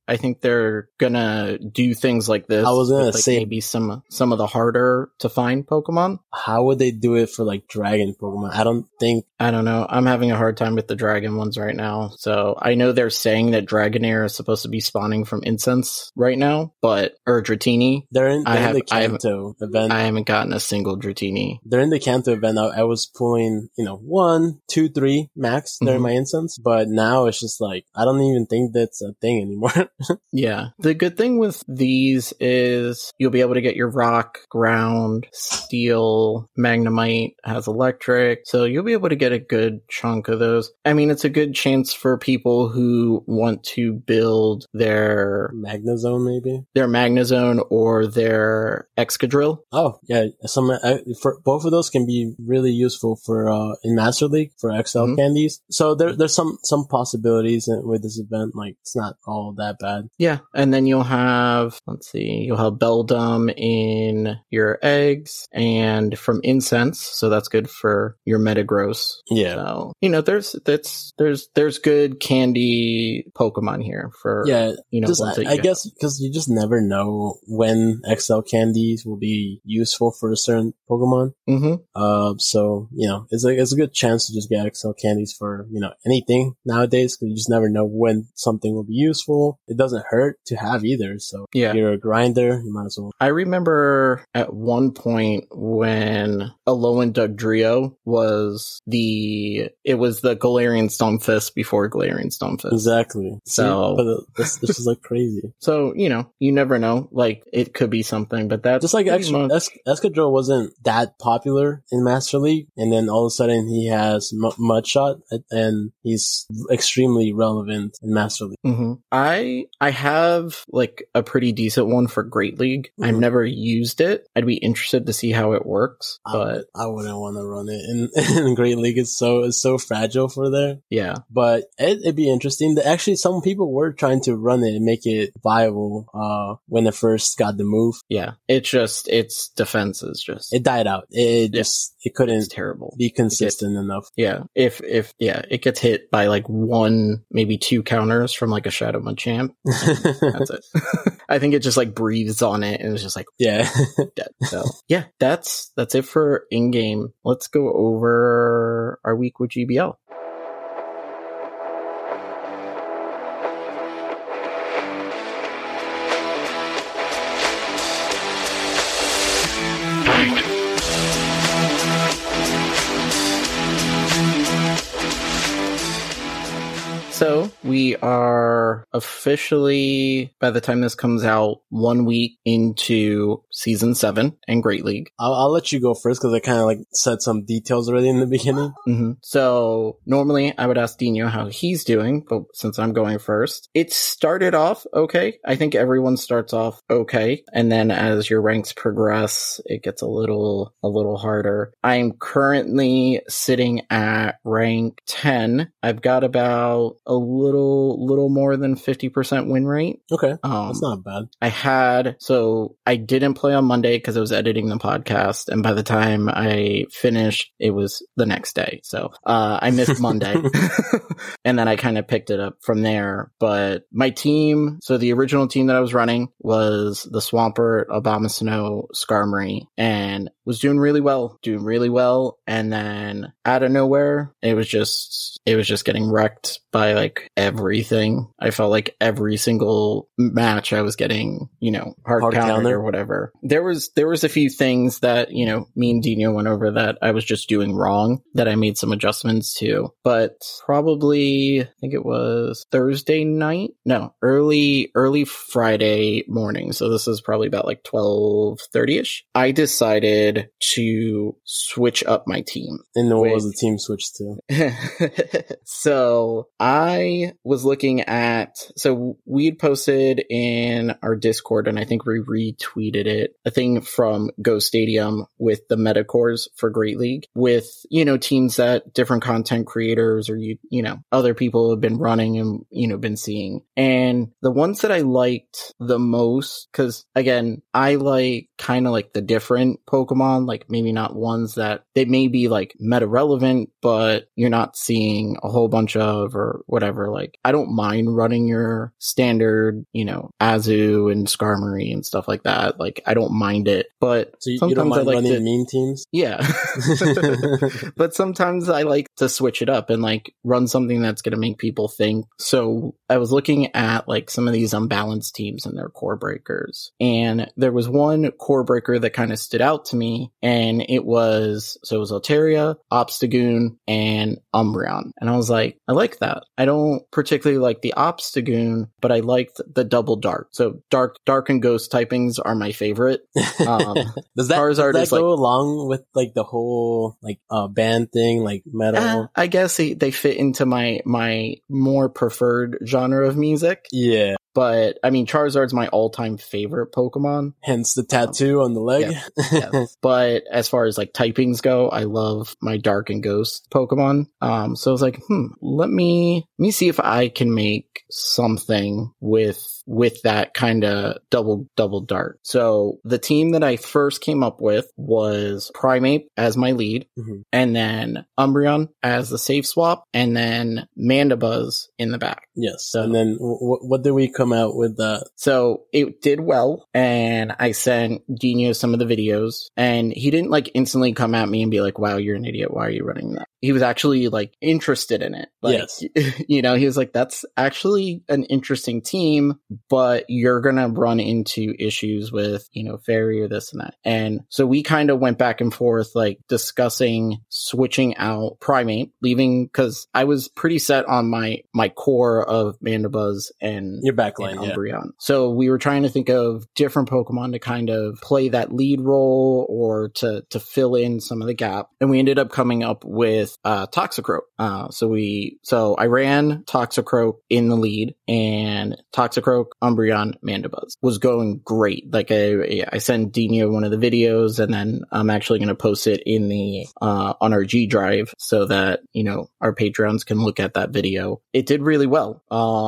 I think they're gonna do things like this. I was gonna with, like, say maybe some some of the harder to find Pokemon. How would they do it for like dragon Pokemon? I don't think. I don't know. I'm having a hard time with the dragon ones right now. So I know they're saying that Dragonair is supposed to be spawning from Incense right now, but or Dratini. They're in, they're I in have, the I haven't, Kanto event. I haven't gotten a single Dratini. They're in the Kanto event. I, I was pulling, you know, one, two, three max. They're Mhm. in my instance, but now it's just like I don't even think that's a thing anymore. Yeah. The good thing with these is you'll be able to get your rock, ground, steel, magnemite has electric. So you'll be able to get a good chunk of those. I mean, it's a good chance for people who want to build their Magnezone, maybe. their Magnezone or their Excadrill. Oh yeah, some uh, for both of those can be really useful for uh in Master League for X L Mhm. candies. So there there's some some possibilities in- with this event. Like it's not all that bad. Yeah, and then you'll have, let's see, you'll have Beldum in your eggs and from Incense, so that's good for your Metagross. Yeah. So, you know, there's that's there's there's good candy Pokemon here for Yeah, you know, just, ones that I, I you guess because you just never know when X L candies will be useful for a certain Pokemon. Mm-hmm. Uh, so you know, it's a it's a good chance to just get X L candies for you know anything nowadays because you just never know when something will be useful. It doesn't hurt to have either. So Yeah. if you're a grinder, you might as well. I remember at one point when Alolan Dugtrio was the it was the Galarian Stonefist before Galarian Stonefist. Exactly. So- See, but this, this is like crazy. So, you know, you never know. Like, it could be something, but that's Just like pretty Ex- much- Es- Escadrille wasn't that popular in Master League, and then all of a sudden he has M- Mudshot, and he's extremely relevant in Master League. hmm I I have like a pretty decent one for Great League. I've Mhm. never used it. I'd be interested to see how it works, but I, I wouldn't want to run it in, in Great League. It's so it's so fragile for there. yeah. But it, it'd be interesting. The- Actually, some people were trying to run it and make it viable uh, when it first got the move. Yeah. It's just its defense is just It died out. It, it Yeah. just it couldn't it's terrible. be consistent enough. Yeah. If if yeah, it gets hit by like one, maybe two counters from like a Shadow Machamp. That's it. I think it just like breathes on it and it's just like Yeah. dead. So yeah, that's that's it for in game. Let's go over our week with G B L. So we are officially, by the time this comes out, one week into season seven and Great League. I'll, I'll let you go first because I kind of like said some details already in the beginning. Mm-hmm. So normally I would ask Dino how he's doing, but since I'm going first, it started off okay. I think everyone starts off okay, and then as your ranks progress, it gets a little a little harder. I'm currently sitting at rank ten. I've got about a little little more than fifty percent win rate. Okay. Um, That's not bad. I had, so I didn't play on Monday because I was editing the podcast. And by the time I finished, it was the next day. So, uh, I missed Monday and then I kind of picked it up from there. But my team, so the original team that I was running was the Swampert, Abomasnow, Skarmory, and was doing really well, doing really well. And then out of nowhere, it was just, it was just getting wrecked by like everything. I felt like every single match I was getting, you know, hard, Hard countered counter. or whatever. There was, there was a few things that, you know, me and Dino went over that I was just doing wrong that I made some adjustments to, but probably, I think it was Thursday night. No, early, early Friday morning. So this is probably about like twelve thirty ish. I decided to switch up my team. And what Wait. was the team switch to? So I was looking at, so we'd posted in our Discord, and I think we retweeted it, a thing from Go Stadium with the metacores for Great League with, you know, teams that different content creators or, you, you know, other people have been running and, you know, been seeing. And the ones that I liked the most, cause again, I like kind of like the different Pokemon, like maybe not ones that they may be like meta relevant, but you're not seeing a whole bunch of or whatever, like I don't mind running your standard, you know, Azu and Skarmory and stuff like that. Like I don't mind it, but So you, sometimes you don't mind I like running to, meme teams? yeah. But sometimes I like to switch it up and like run something that's going to make people think. So I was looking at like some of these unbalanced teams and their core breakers, and there was one core breaker that kind of stood out to me, and it was, so it was Altaria, Obstagoon, and Umbreon. And I was like, I like that. I don't particularly like the Obstagoon, but I liked the double dark. So dark, dark and ghost typings are my favorite. Um, does that, Charizard does that is go like, along with like the whole like uh band thing, like metal? Uh, I guess they, they fit into my my more preferred genre of music. Yeah. But I mean, Charizard's my all-time favorite Pokemon. Hence the tattoo um, on the leg. Yeah, yeah. But as far as like typings go, I love my Dark and Ghost Pokemon. Um, so I was like, hmm, let me let me see if I can make something with with that kind of double double dart. So the team that I first came up with was Primeape as my lead, mm-hmm. and then Umbreon as the safe swap, and then Mandibuzz in the back. Yes. So, and then w- what did we come out with that? So it did well, and I sent Dino some of the videos, and he didn't like instantly come at me and be like, wow, you're an idiot. Why are you running that? He was actually like interested in it. Like, yes. You know, he was like, that's actually an interesting team, but you're going to run into issues with, you know, Fairy or this and that. And so we kind of went back and forth, like discussing switching out Primeape, leaving, because I was pretty set on my, my core of Mandibuzz and your backline, and Umbreon. Yeah. So we were trying to think of different Pokemon to kind of play that lead role or to, to fill in some of the gap. And we ended up coming up with uh, Toxicroak. Uh, so we, so I ran Toxicroak in the lead, and Toxicroak, Umbreon, Mandibuzz was going great. Like I, I sent Dino one of the videos, and then I'm actually going to post it in the, uh, on our G Drive so that, you know, our Patreons can look at that video. It did really well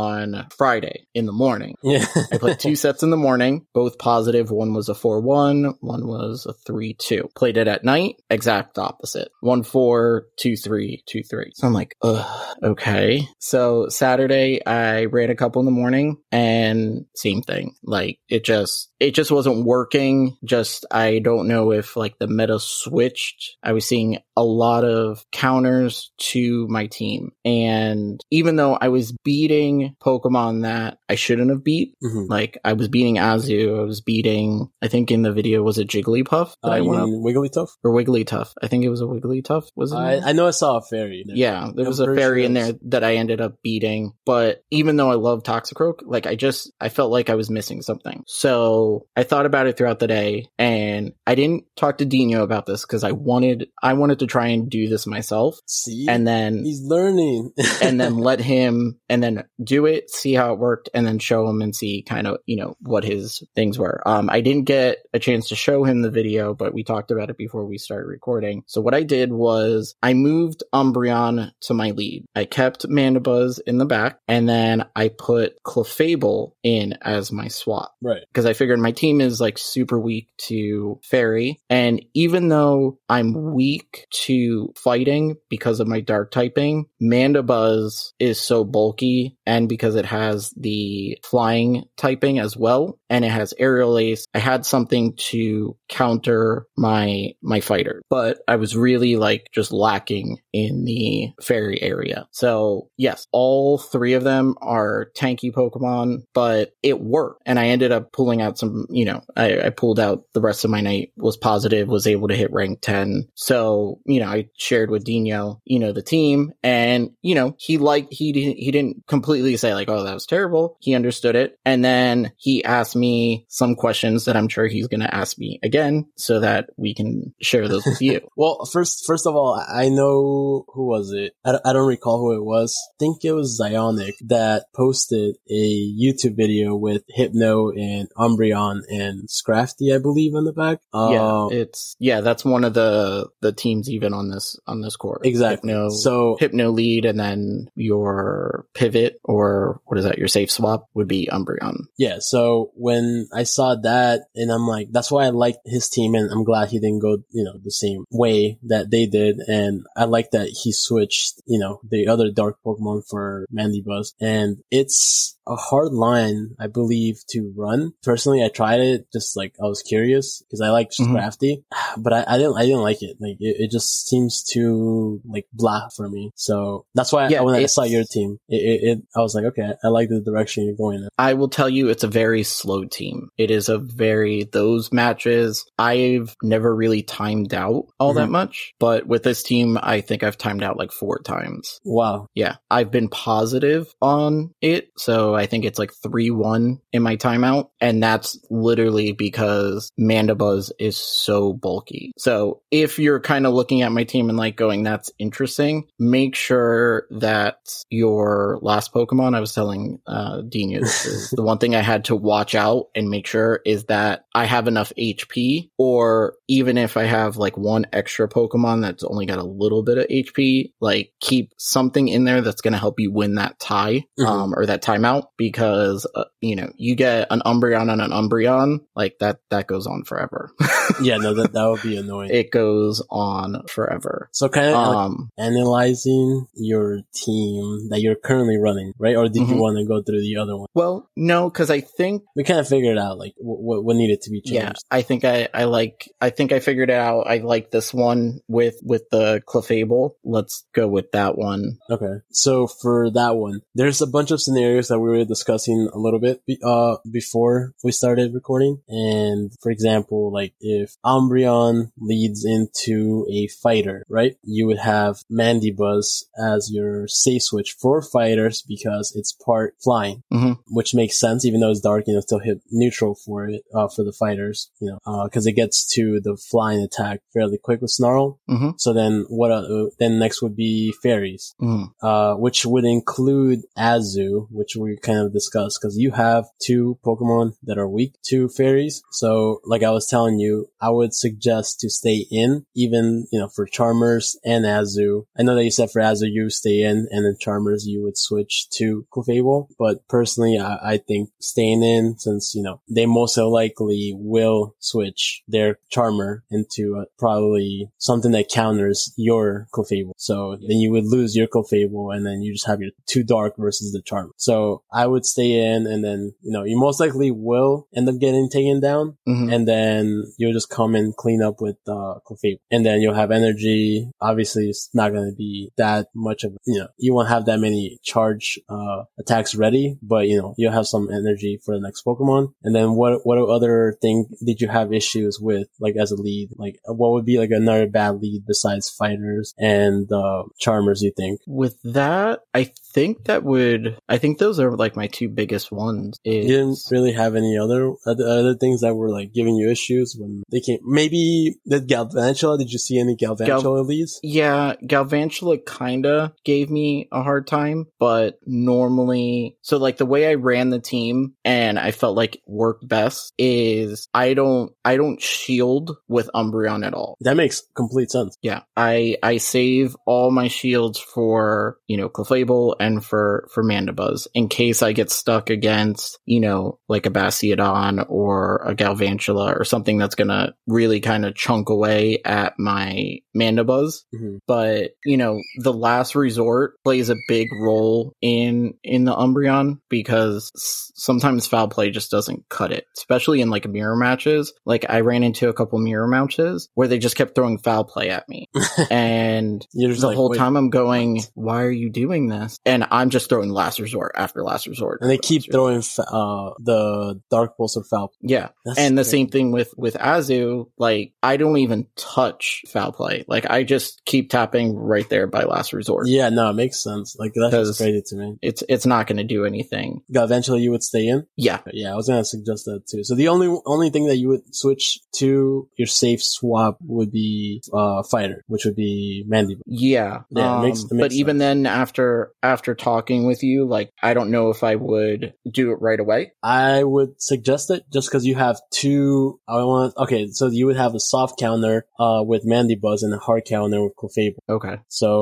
on Friday in the morning. Yeah. I played two sets in the morning, both positive. One was a four one, one was a three two. Played it at night, exact opposite. one four, two three, two three. So I'm like, ugh, okay. So Saturday, I ran a couple in the morning, and same thing. Like, it just, it just wasn't working. Just, I don't know if like the meta switched. I was seeing a lot of counters to my team. And even though I was beating Pokemon that I shouldn't have beat, mm-hmm. like I was beating Azu, I was beating, I think in the video, was it Jigglypuff? Uh, I you went mean Wigglytuff? Or Wigglytuff. I think it was a Wigglytuff. Was it? I, I know I saw a fairy. There. Yeah, there I'm was a pretty fairy sure in there that I ended up beating. But even though I love Toxicroak, like I just, I felt like I was missing something. So I thought about it throughout the day, and I didn't talk to Dino about this because I wanted, I wanted to try and do this myself. See? And then he's learning. and then let him, and then do it, see how it worked, and then show him and see kind of, you know, what his things were. Um, I didn't get a chance to show him the video, but we talked about it before we started recording. So what I did was I moved Umbreon to my lead. I kept Mandibuzz in the back, and then I put Clefable in as my swap. Right. Because I figured my team is like super weak to Fairy, and even though I'm weak to fighting because of my dark typing, Mandibuzz is so bulky, and because it has the flying typing as well, and it has Aerial Ace, I had something to counter my my fighter. But I was really like just lacking in the Fairy area. So yes, all three of them are tanky Pokemon, but it worked. And I ended up pulling out some, you know, I, I pulled out the rest of my night, was positive, was able to hit rank ten. So, you know, I shared with Dino, you know, the team, and, you know, he liked, he didn't, he didn't completely say like, oh, that was terrible. He understood it. And then he asked me some questions that I'm sure he's going to ask me again so that we can share those with you. Well, first, first of all, I know, who was it? I, I don't recall who it was. I think it was Zionic that posted a YouTube video with Hypno and Umbreon and Scrafty, I believe, on the back. Uh, yeah, it's, yeah, that's one of the, the teams even on this, on this core. Exactly. Hypno, so Hypno lead, and then your pivot, or what is that, your safe swap, would be Umbreon. Yeah, so when I saw that, and I'm like, that's why I liked his team, and I'm glad he didn't go, you know, the same way that they did, and I like that he switched, you know, the other dark Pokemon for Mandibuzz, and it's a hard line, I believe, to run. Personally, I tried it just like I was curious because I like Mhm. Scrafty, but I, I didn't I didn't like it. Like it, it just seems too like blah for me. So that's why Yeah, I, when I it's- saw your team, it, it, it I was like, okay, I like the direction you're going in. I will tell you, it's a very slow team. It is a very, those matches, I've never really timed out all that Mhm. much, but with this team, I think I've timed out like four times. Wow. Yeah, I've been positive on it, so I think it's like three one in my timeout, and that's literally because Mandibuzz is so bulky. So if you're kind of looking at my team and like going, that's interesting, make sure that your last Pokemon, I was telling uh, Dina, this is the one thing I had to watch out and make sure is that I have enough H P, or even if I have like one extra Pokemon that's only got a little bit of H P, like keep something in there that's going to help you win that tie, Mhm. um, or that timeout, because, uh, you know, you get an Umbreon on an Umbreon, like that, that goes on forever. Yeah, no, that that would be annoying. It goes on forever. So kind of like Um, analyzing your team that you're currently running, right? Or did you Mhm. want to go through the other one? well, no, cause I think, We kind of figured out like what what needed to be changed. yeah, I think I, I like, I think I figured it out. I like this one with, with the Clefable. Let's go with that one. Okay. So for that one, there's a bunch of scenarios that we were discussing a little bit be, uh before we started recording. And for example, like if Umbreon leads into a fighter, right? You would have Mandibuzz as your safe switch for fighters because it's part flying, Mhm. which makes sense. Even though it's dark, you know, still hit neutral for it, uh, for the fighters, you know, uh, cause it gets to the flying attack fairly quick with Snarl. Mhm. So then what, uh, then next would be fairies. Mhm. Uh, which would include Azu, which we kind of discussed, because you have two Pokemon that are weak to fairies. So, like I was telling you, I would suggest to stay in, even, you know, for Charmers and Azu. I know that you said for Azu you stay in, and then Charmers you would switch to Clefable, but personally, I, I think staying in, since, you know, they most likely will switch their Charmer into uh, probably something that counters your Clefable. So then you would lose your Clefable, and then you just have your two dark versus the Charm. So I would stay in, and then, you know, you most likely will end up getting taken down, Mhm. and then you'll just come and clean up with uh, Clefable. And then you'll have energy. Obviously, it's not going to be that much of, you know, you won't have that many charge uh, attacks ready, but, you know, you'll have some energy for the next Pokemon. And then what what other thing did you have issues with, like, as a lead? Like, what would be, like, another bad lead besides fighters and uh, Charmers, you think? With that, I think that would, I think those are like my two biggest ones. You Is, didn't really have any other other, other things that were like giving you issues when they came. Maybe the Galvantula. Did you see any Galvantula leads? Yeah, Galvantula kinda gave me a hard time, but normally, so like the way I ran the team and I felt like it worked best is I don't, I don't shield with Umbreon at all. That makes complete sense. Yeah, I, I save all my shields for, you know, Clefable and for, for Mandibuzz in case I get stuck against, you know, like a Bastiodon or a Galvantula or something that's gonna really kind of chunk away at my Mandibuzz. Mm-hmm. But, you know, the last resort plays a big role in, in the Umbreon because s- sometimes foul play just doesn't cut it, especially in like mirror matches. Like I ran into a couple mirror matches where they just kept throwing foul play at me. And You're just the like, whole wait, time I'm going, why are you doing this? And I'm just throwing last resort after last resort. and they after keep last resort. throwing fa- uh the Dark Pulse or Foul. Yeah. That's And the crazy. same thing with, with Azu, like, I don't even touch foul play. Like, I just keep tapping right there by last resort. Yeah, no, it makes sense. Like that's just 'Cause crazy to me. It's, it's not going to do anything. Eventually, you would stay in. Yeah. Yeah, I was gonna suggest that too. So the only only thing that you would switch to your safe swap would be uh fighter, which would be Mandibuzz. Yeah. Yeah, it makes- Um, it makes but even sense. then, after, after talking with you, like, I don't know if I would do it right away. I would suggest it just because you have two. I want okay, so you would have a soft counter uh with Mandibuzz and a hard counter with Clefable. Okay. So you don't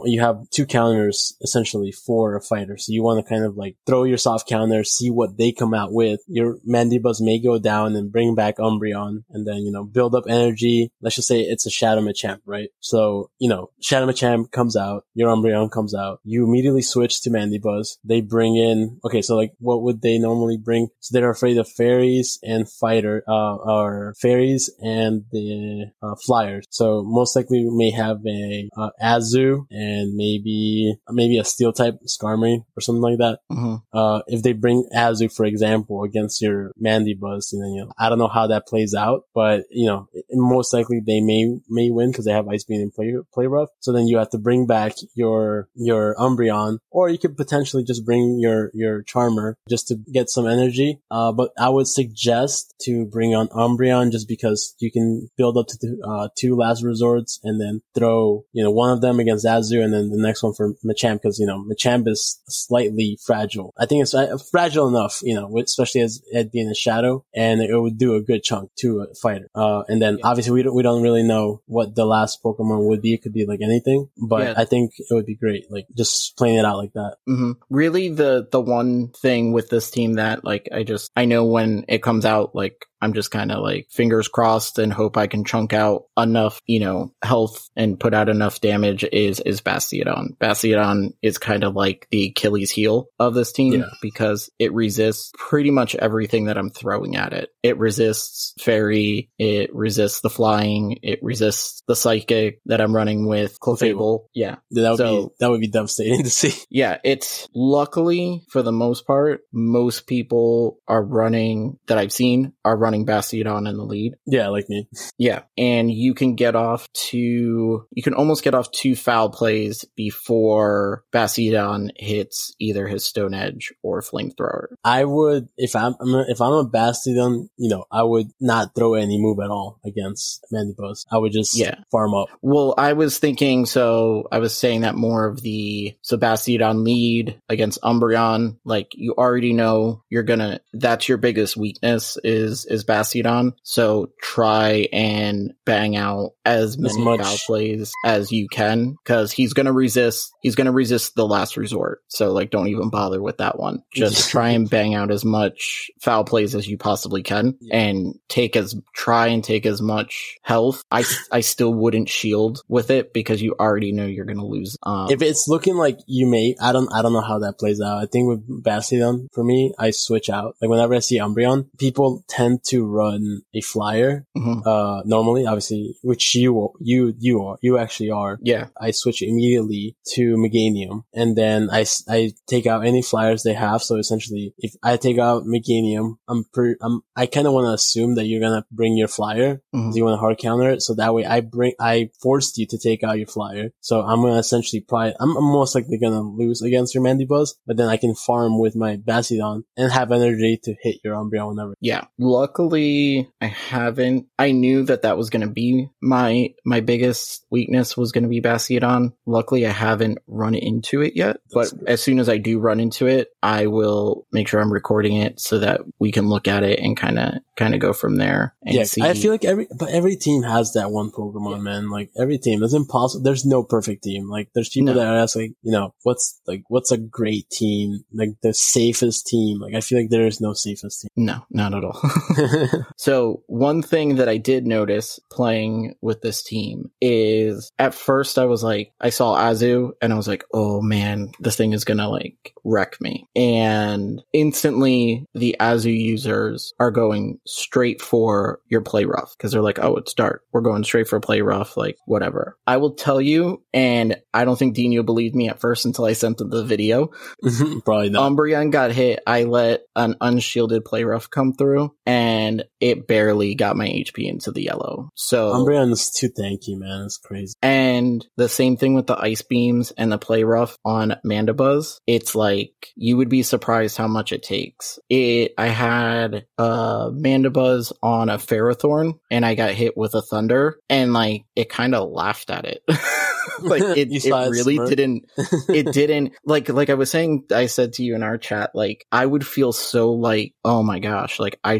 you have two counters essentially for a fighter. So you want to kind of like throw your soft counter, see what they come out with. Your Mandibuzz may go down and bring back Umbreon and then, you know, build up energy. Let's just say it's a Shadow Machamp, right? So, you know, Shadow Machamp comes out, your Umbreon comes out. You immediately switch to Mandibuzz. They bring in, okay, so like what would they normally bring? So they're afraid of fairies and fighter, uh, or fairies and the uh, flyers. So most likely we may have a uh, Azu and maybe, maybe a steel type Skarmory or something like that. Mm-hmm. Uh, if they bring Azu, for example, against your Mandibuzz, you know, you know, I don't know how that plays out, but you know, most likely they may, may win because they have Ice Beam and Play, Play Rough. So then you have to bring back your, your Umbreon, or you could potentially just bring your, your Charmer just to get some energy. Uh, but I would suggest to bring on Umbreon just because you can build up to two, uh, two last resorts and then throw, you know, one of them against Azu and then the next one for Machamp because, you know, Machamp is slightly fragile. I think it's uh, fragile enough, you know, especially as it being a shadow, and it would do a good chunk to a fighter. Uh, and then yeah. obviously we don't, we don't really know what the last Pokemon would be. It could be like anything, but yeah. I think it would be great. Like just playing it out like that. Mm-hmm. Really the, the one thing with this team that like, I just, I know when it comes out, like, I'm just kind of like fingers crossed and hope I can chunk out enough, you know, health and put out enough damage is, is Bastiodon. Bastiodon is kind of like the Achilles heel of this team yeah. because it resists pretty much everything that I'm throwing at it. It resists Fairy, it resists the flying, it resists the psychic that I'm running with Clefable. Yeah. That would so, be, that would be devastating to see. Yeah. It's luckily for the most part, most people are running that I've seen are running Bastiodon in the lead. Yeah, like me. Yeah. And you can get off to, you can almost get off two foul plays before Bastiodon hits either his Stone Edge or Flamethrower. I would, if I'm, if I'm a Bastiodon, you know, I would not throw any move at all against Mandibuzz. I would just yeah. farm up. Well, I was thinking, so I was saying that more of the, so Bastiodon lead against Umbreon, like you already know you're gonna, that's your biggest weakness is, is Bastiodon, so try and bang out as many as foul plays as you can, because he's gonna resist he's gonna resist the last resort, so like don't even bother with that one. Just try and bang out as much foul plays as you possibly can, yeah. and take as try and take as much health. I, I still wouldn't shield with it because you already know you're gonna lose. Um, if it's looking like you may, I don't I don't know how that plays out. I think with Bastiodon, for me, I switch out. Like whenever I see Umbreon, people tend to to run a flyer, mm-hmm. uh, normally, obviously, which you, you, you are, you actually are. Yeah. I switch immediately to Meganium, and then I, I take out any flyers they have. So essentially, if I take out Meganium, I'm per, I'm, I kind of want to assume that you're going to bring your flyer, mm-hmm. you want to hard counter it. So that way I bring, I forced you to take out your flyer. So I'm going to essentially probably, I'm, I'm most likely going to lose against your Mandibuzz, but then I can farm with my Bastiodon and have energy to hit your Umbreon whenever. Yeah. Luckily, I haven't. I knew that that was going to be my my biggest weakness was going to be Bastiodon. Luckily, I haven't run into it yet. That's but good. As soon as I do run into it, I will make sure I'm recording it so that we can look at it and kind of kind of go from there. And yeah, see. I feel like every but every team has that one Pokemon, yeah. man. Like every team, it's impossible. There's no perfect team. Like there's people no. that ask, like, you know, what's like what's a great team? Like the safest team. Like I feel like there is no safest team. No, not at all. So one thing that I did notice playing with this team is at first I was like, I saw Azu and I was like, oh man, this thing is gonna like wreck me. And instantly the Azu users are going straight for your Play Rough because they're like, oh, it's dark. We're going straight for Play Rough, like whatever. I will tell you, and I don't think Dino believed me at first until I sent him the video. Probably not. Umbreon got hit. I let an unshielded Play Rough come through and it barely got my H P into the yellow. So Umbreon is too tanky, man. It's crazy. And the same thing with the Ice Beams and the Play Rough on Mandibuzz. It's like you would be surprised how much it takes. It. I had uh Mandibuzz on a Ferrothorn and I got hit with a Thunder and like it kind of laughed at it. Like it, it really smirk. didn't it didn't like like I was saying, I said to you in our chat, like I would feel so like, oh my gosh, like I just put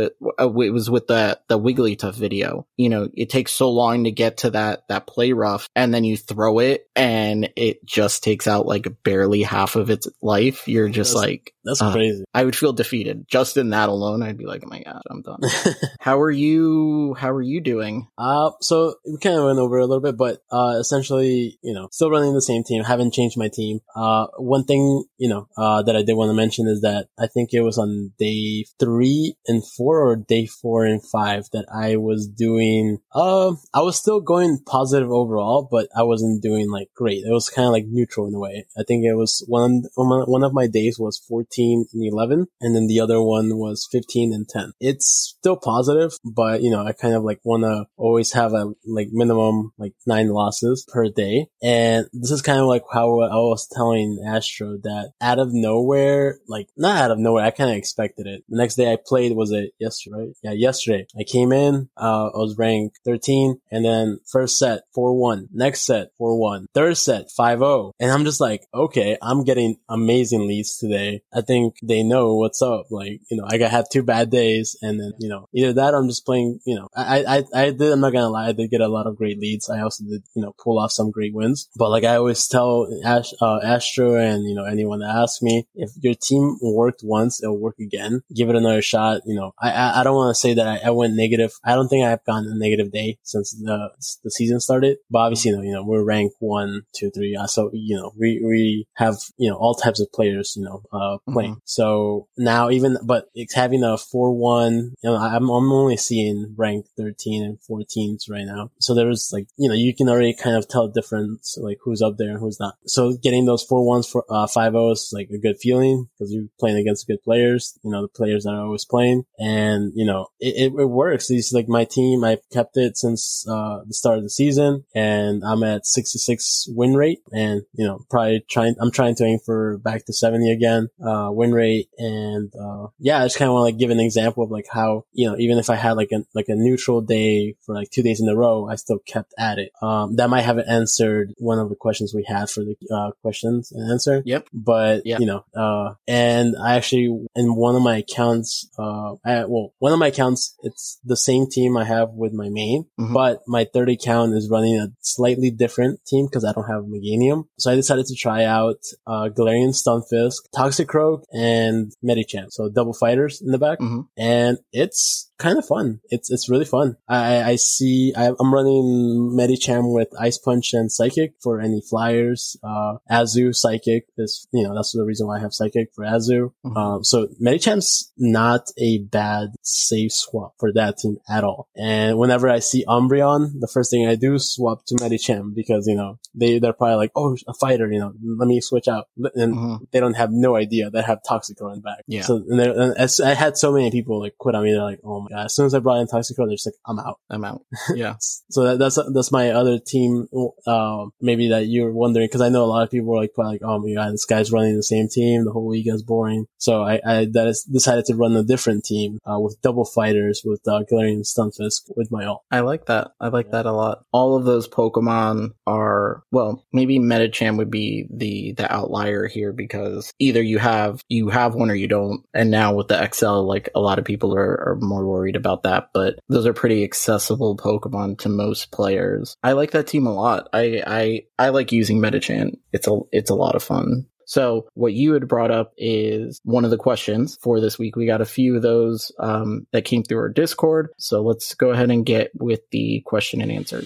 with, uh, it was with the, the Wigglytuff video. You know, it takes so long to get to that, that play rough, and then you throw it and it just takes out like barely half of its life. You're just that's, like, that's uh, crazy. I would feel defeated just in that alone. I'd be like, oh my God, I'm done. How are you, how are you doing? Uh, so we kind of went over a little bit, but, uh, essentially, you know, still running the same team. Haven't changed my team. Uh, one thing, you know, uh, that I did want to mention is that I think it was on day three and four or day four and five that I was doing, uh, I was still going positive overall, but I wasn't doing like great. It was kind of like neutral in a way. I think it was one, one of my days was fourteen and eleven, and then the other one was fifteen and ten. It's still positive, but you know, I kind of like want to always have a like minimum like nine losses per day. And this is kind of like how I was telling Astro that out of nowhere, like not out of nowhere, I kind of expected it. The next day I played, was it yesterday, right? Yeah, yesterday. I came in, uh, I was ranked thirteen, and then first set, four one. Next set, four one. Third set, five oh. And I'm just like, okay, I'm getting amazing leads today. I think they know what's up. Like, you know, I got had two bad days, and then, you know, either that or I'm just playing, you know, I, I, I did, I'm not gonna lie, I did get a lot of great leads. I also did, you know, pull off some great wins. But like I always tell Ash, uh, Astro and, you know, anyone that asks me, if your team worked once, it'll work again. Give it another shot. You know, I, I, I don't want to say that I, I went negative. I don't think I've gone a negative day since the, the season started. But obviously, you know, you know, we're ranked one, two, three. Uh, so, you know, we, we have, you know, all types of players, you know, uh, playing. Mm-hmm. So now even, but it's having a four one, you know, I'm, I'm only seeing ranked thirteen and fourteens right now. So there's like, you know, you can already kind of tell the difference, like who's up there and who's not. So getting those four ones for, uh, five oh is like a good feeling because you're playing against good players, you know, the players that are always playing. And, you know, it, it, it works. These like my team, I've kept it since, uh, the start of the season, and I'm at sixty-six win rate, and, you know, probably trying, I'm trying to aim for back to seventy again, uh, win rate. And, uh, yeah, I just kind of want to like give an example of like how, you know, even if I had like a, like a neutral day for like two days in a row, I still kept at it. Um, that might have answered one of the questions we had for the, uh, questions and answer. Yep. But, yep. you know, uh, and I actually, in one of my accounts, uh, I, well, one of my accounts, it's the same team I have with my main, mm-hmm. but my third account is running a slightly different team because I don't have Meganium. So I decided to try out, uh, Galarian Stunfisk, Toxicroak, and Medicham. So double fighters in the back. Mm-hmm. And it's kind of fun. It's, it's really fun. I, I see, I, I'm running Medicham with Ice Punch and Psychic for any flyers. Uh, Azu, Psychic is, you know, that's the reason why I have Psychic for Azu. Mm-hmm. Um, so Medicham's not a bad safe swap for that team at all. And whenever I see Umbreon, the first thing I do is swap to Medicham because, you know, they, they're probably like, oh, a fighter, you know, let me switch out. And mm-hmm. they don't have no idea that I have Toxicroak in back. Yeah. So, and, and as, I had so many people like quit on me. They're like, oh my God. As soon as I brought in Toxicroak, they're just like, I'm out. I'm out. Yeah. So that, that's, that's my other team. Uh, maybe that you're wondering, cause I know a lot of people are like, probably like, oh my God, this guy's running the same team. The whole week is boring. So I, I that is, decided to run a different team, uh, with double fighters with, uh, Galarian Stunfisk with my ult. I like that. I like yeah. that a lot. All of those Pokemon are, well, maybe Medicham would be the, the outlier here because either you have, you have one or you don't. And now with the X L, like a lot of people are, are more worried about that, but those are pretty accessible Pokemon to most players. I like that team a lot. I, I, I like using Medicham. It's a, it's a lot of fun. So what you had brought up is one of the questions for this week. We got a few of those um, that came through our Discord. So let's go ahead and get with the question and answer.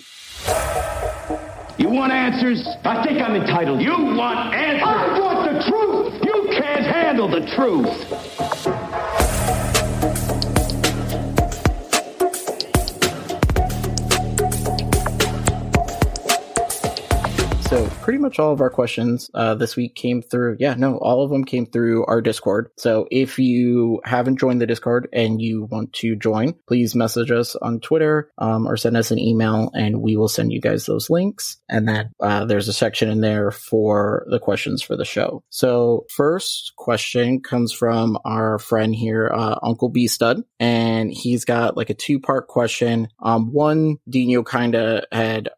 You want answers? I think I'm entitled. You want answers? I want the truth. You can't handle the truth. So pretty much all of our questions uh, this week came through. Yeah, no, all of them came through our Discord. So if you haven't joined the Discord and you want to join, please message us on Twitter um, or send us an email and we will send you guys those links. And then uh, there's a section in there for the questions for the show. So first question comes from our friend here, uh, Uncle B Stud, and he's got like a two part question. Um, one, Dino kind of had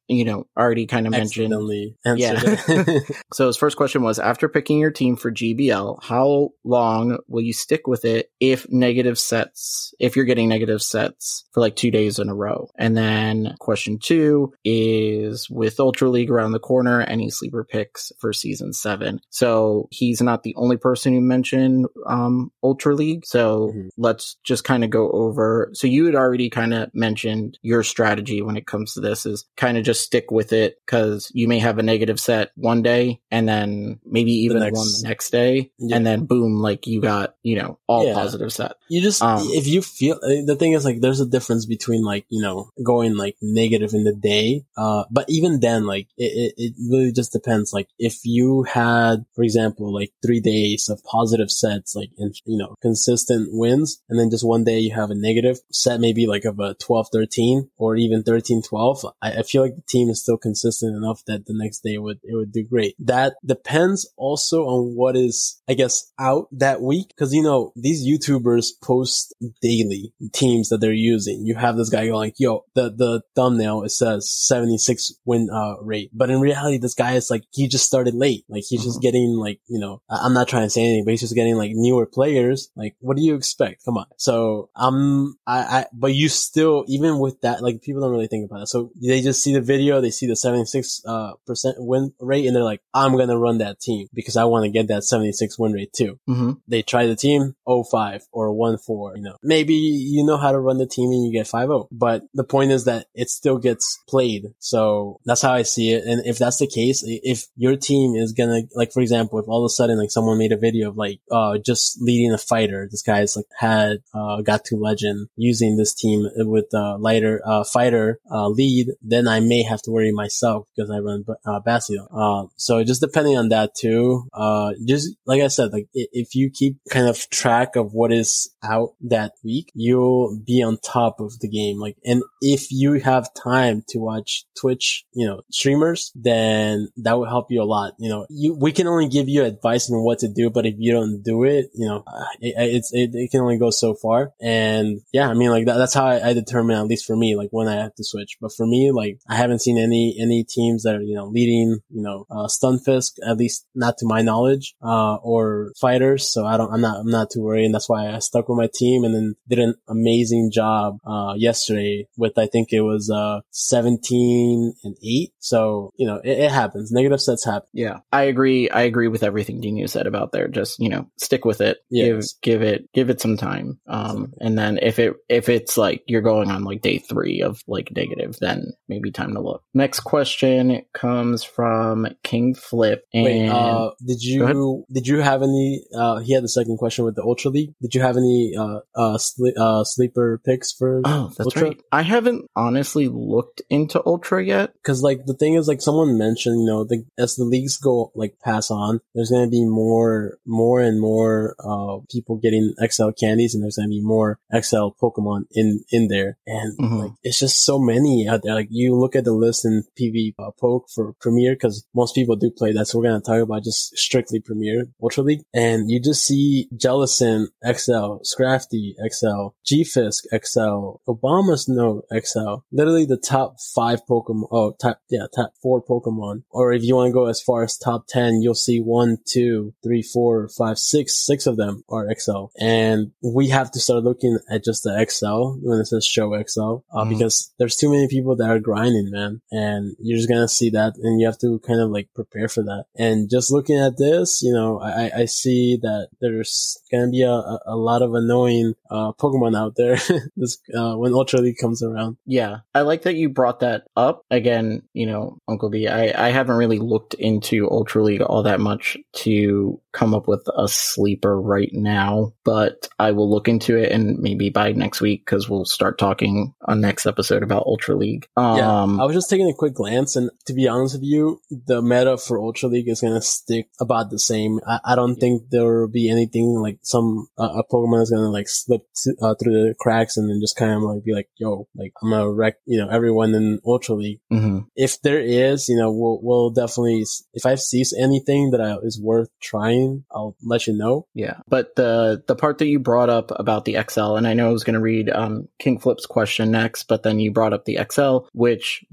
you know, already kind of mentioned. Yeah. So his first question was, after picking your team for G B L, how long will you stick with it if negative sets, if you're getting negative sets for like two days in a row? And then question two is, with Ultra League around the corner, any sleeper picks for season seven? So he's not the only person who mentioned um, Ultra League. So mm-hmm. let's just kind of go over. So you had already kind of mentioned your strategy when it comes to this is kind of just stick with it, because you may have a negative set one day and then maybe even the next, one the next day. Yeah. And then boom, like you got, you know, all yeah. positive set. You just, um, if you feel, the thing is like, there's a difference between like, you know, going like negative in the day. Uh, but even then, like it, it, it really just depends. Like if you had, for example, like three days of positive sets, like, in, you know, consistent wins, and then just one day you have a negative set, maybe like of a twelve thirteen or even thirteen twelve, I, I feel like the team is still consistent enough that the next day would, it would do great. That depends also on what is, I guess, out that week. Cause you know, these YouTubers post daily teams that they're using. You have this guy going like, yo, the, the thumbnail, it says seventy-six win, uh, rate. But in reality, this guy is like, he just started late. Like he's mm-hmm. just getting like, you know, I'm not trying to say anything, but he's just getting like newer players. Like, what do you expect? Come on. So, um, I, I, but you still, even with that, like people don't really think about it. So they just see the video, they see the seventy-six, uh, percent win rate, and they're like, I'm going to run that team because I want to get that seventy-six win rate too. Mm-hmm. They try the team oh five or one four, you know, maybe you know how to run the team and you get five oh, but the point is that it still gets played. So that's how I see it. And if that's the case, if your team is gonna, like, for example, if all of a sudden, like, someone made a video of, like, uh, just leading a fighter, this guy's, like, had, uh, got to legend using this team with, uh, lighter, uh, fighter, uh, lead, then I may have to worry myself because I run, uh, Bastion. Uh, so just depending on that too, uh, just, like I said, like, if you keep kind of track of what is out that week, you'll be on top of the game. Like, and if you have time to watch Twitch, you know, streamers, then that will help you a lot. You know, you, we can only give you advice on what to do, but if you don't do it, you know, it, it's, it, it can only go so far. And yeah, I mean, like that, that's how I, I determine, at least for me, like when I have to switch. But for me, like I haven't seen any, any teams that are, you know, leading, you know, uh, Stunfisk, at least not to my knowledge, uh, or fighters. So I don't, I'm not, I'm not too worried. And that's why I stuck with my team and then did an amazing job, uh, yesterday with, I think it was, uh, seventeen and eight. So, you know, it, it happens. Negative sets happen. Yeah. I agree. I agree with everything Dino said about there. Just, you know, stick with it. Yes. Give, give it, give it some time. Um, and then if it, if it's like you're going on like day three of like negative, then maybe time to look. Next question comes from King Flip. And Wait, uh, did you, did you have any, uh, he had the second question with the Ultra League. Did you have any, uh, uh, sli- uh sleeper picks for Oh, that's Ultra? Right. I haven't honestly looked into Ultra yet. Cause like the thing is, like someone mentioned, you know, the, as the leagues go, like pass on, there's going to be more, more and more, uh, people getting X L candies, and there's going to be more X L Pokemon in, in there. And mm-hmm. like, it's just so many out there. Like you look at the list in P V uh, Poke for Premier, cause most people do play that. So we're going to talk about just strictly Premier Ultra League. And you just see Jellicent X L, Scrafty X L, G-Fisk X L, Obama's Note X L, literally the top five Pokemon, oh, top, yeah, top four Pokemon. Or if you want to go as far as top ten, you'll see one, two, three, four, five, six, six of them are X L. And we have to start looking at just the X L when it says show X L, uh, mm-hmm. because there's too many people that are grinding, man. And you're just going to see that, and you have to kind of like prepare for that. And just looking at this, you know, I, I see that there's going to be a, a lot of annoying, uh, Pokemon out there this, uh, when Ultra League comes around. Yeah. I like that you brought that up. Again, you know, Uncle B, I, I haven't really looked into Ultra League all that much to come up with a sleeper right now, but I will look into it, and maybe by next week, because we'll start talking on next episode about Ultra League. Um, yeah, I was just taking a quick glance, and to be honest with you, the meta for Ultra League is going to stick about the same. I, I don't think there will be anything like some, uh, a Pokemon is going to like slip to, uh, through the cracks and then just kind of like be like, yo, like I'm going to wreck, you know, everyone in Ultra League. Mm-hmm. If there is, you know, we'll, we'll definitely, if I see anything that I, is worth trying, I'll let you know. Yeah. But the, the part that you brought up about the X L, and I know I was going to read, um, King Flip's question next, but then you brought up the X L, which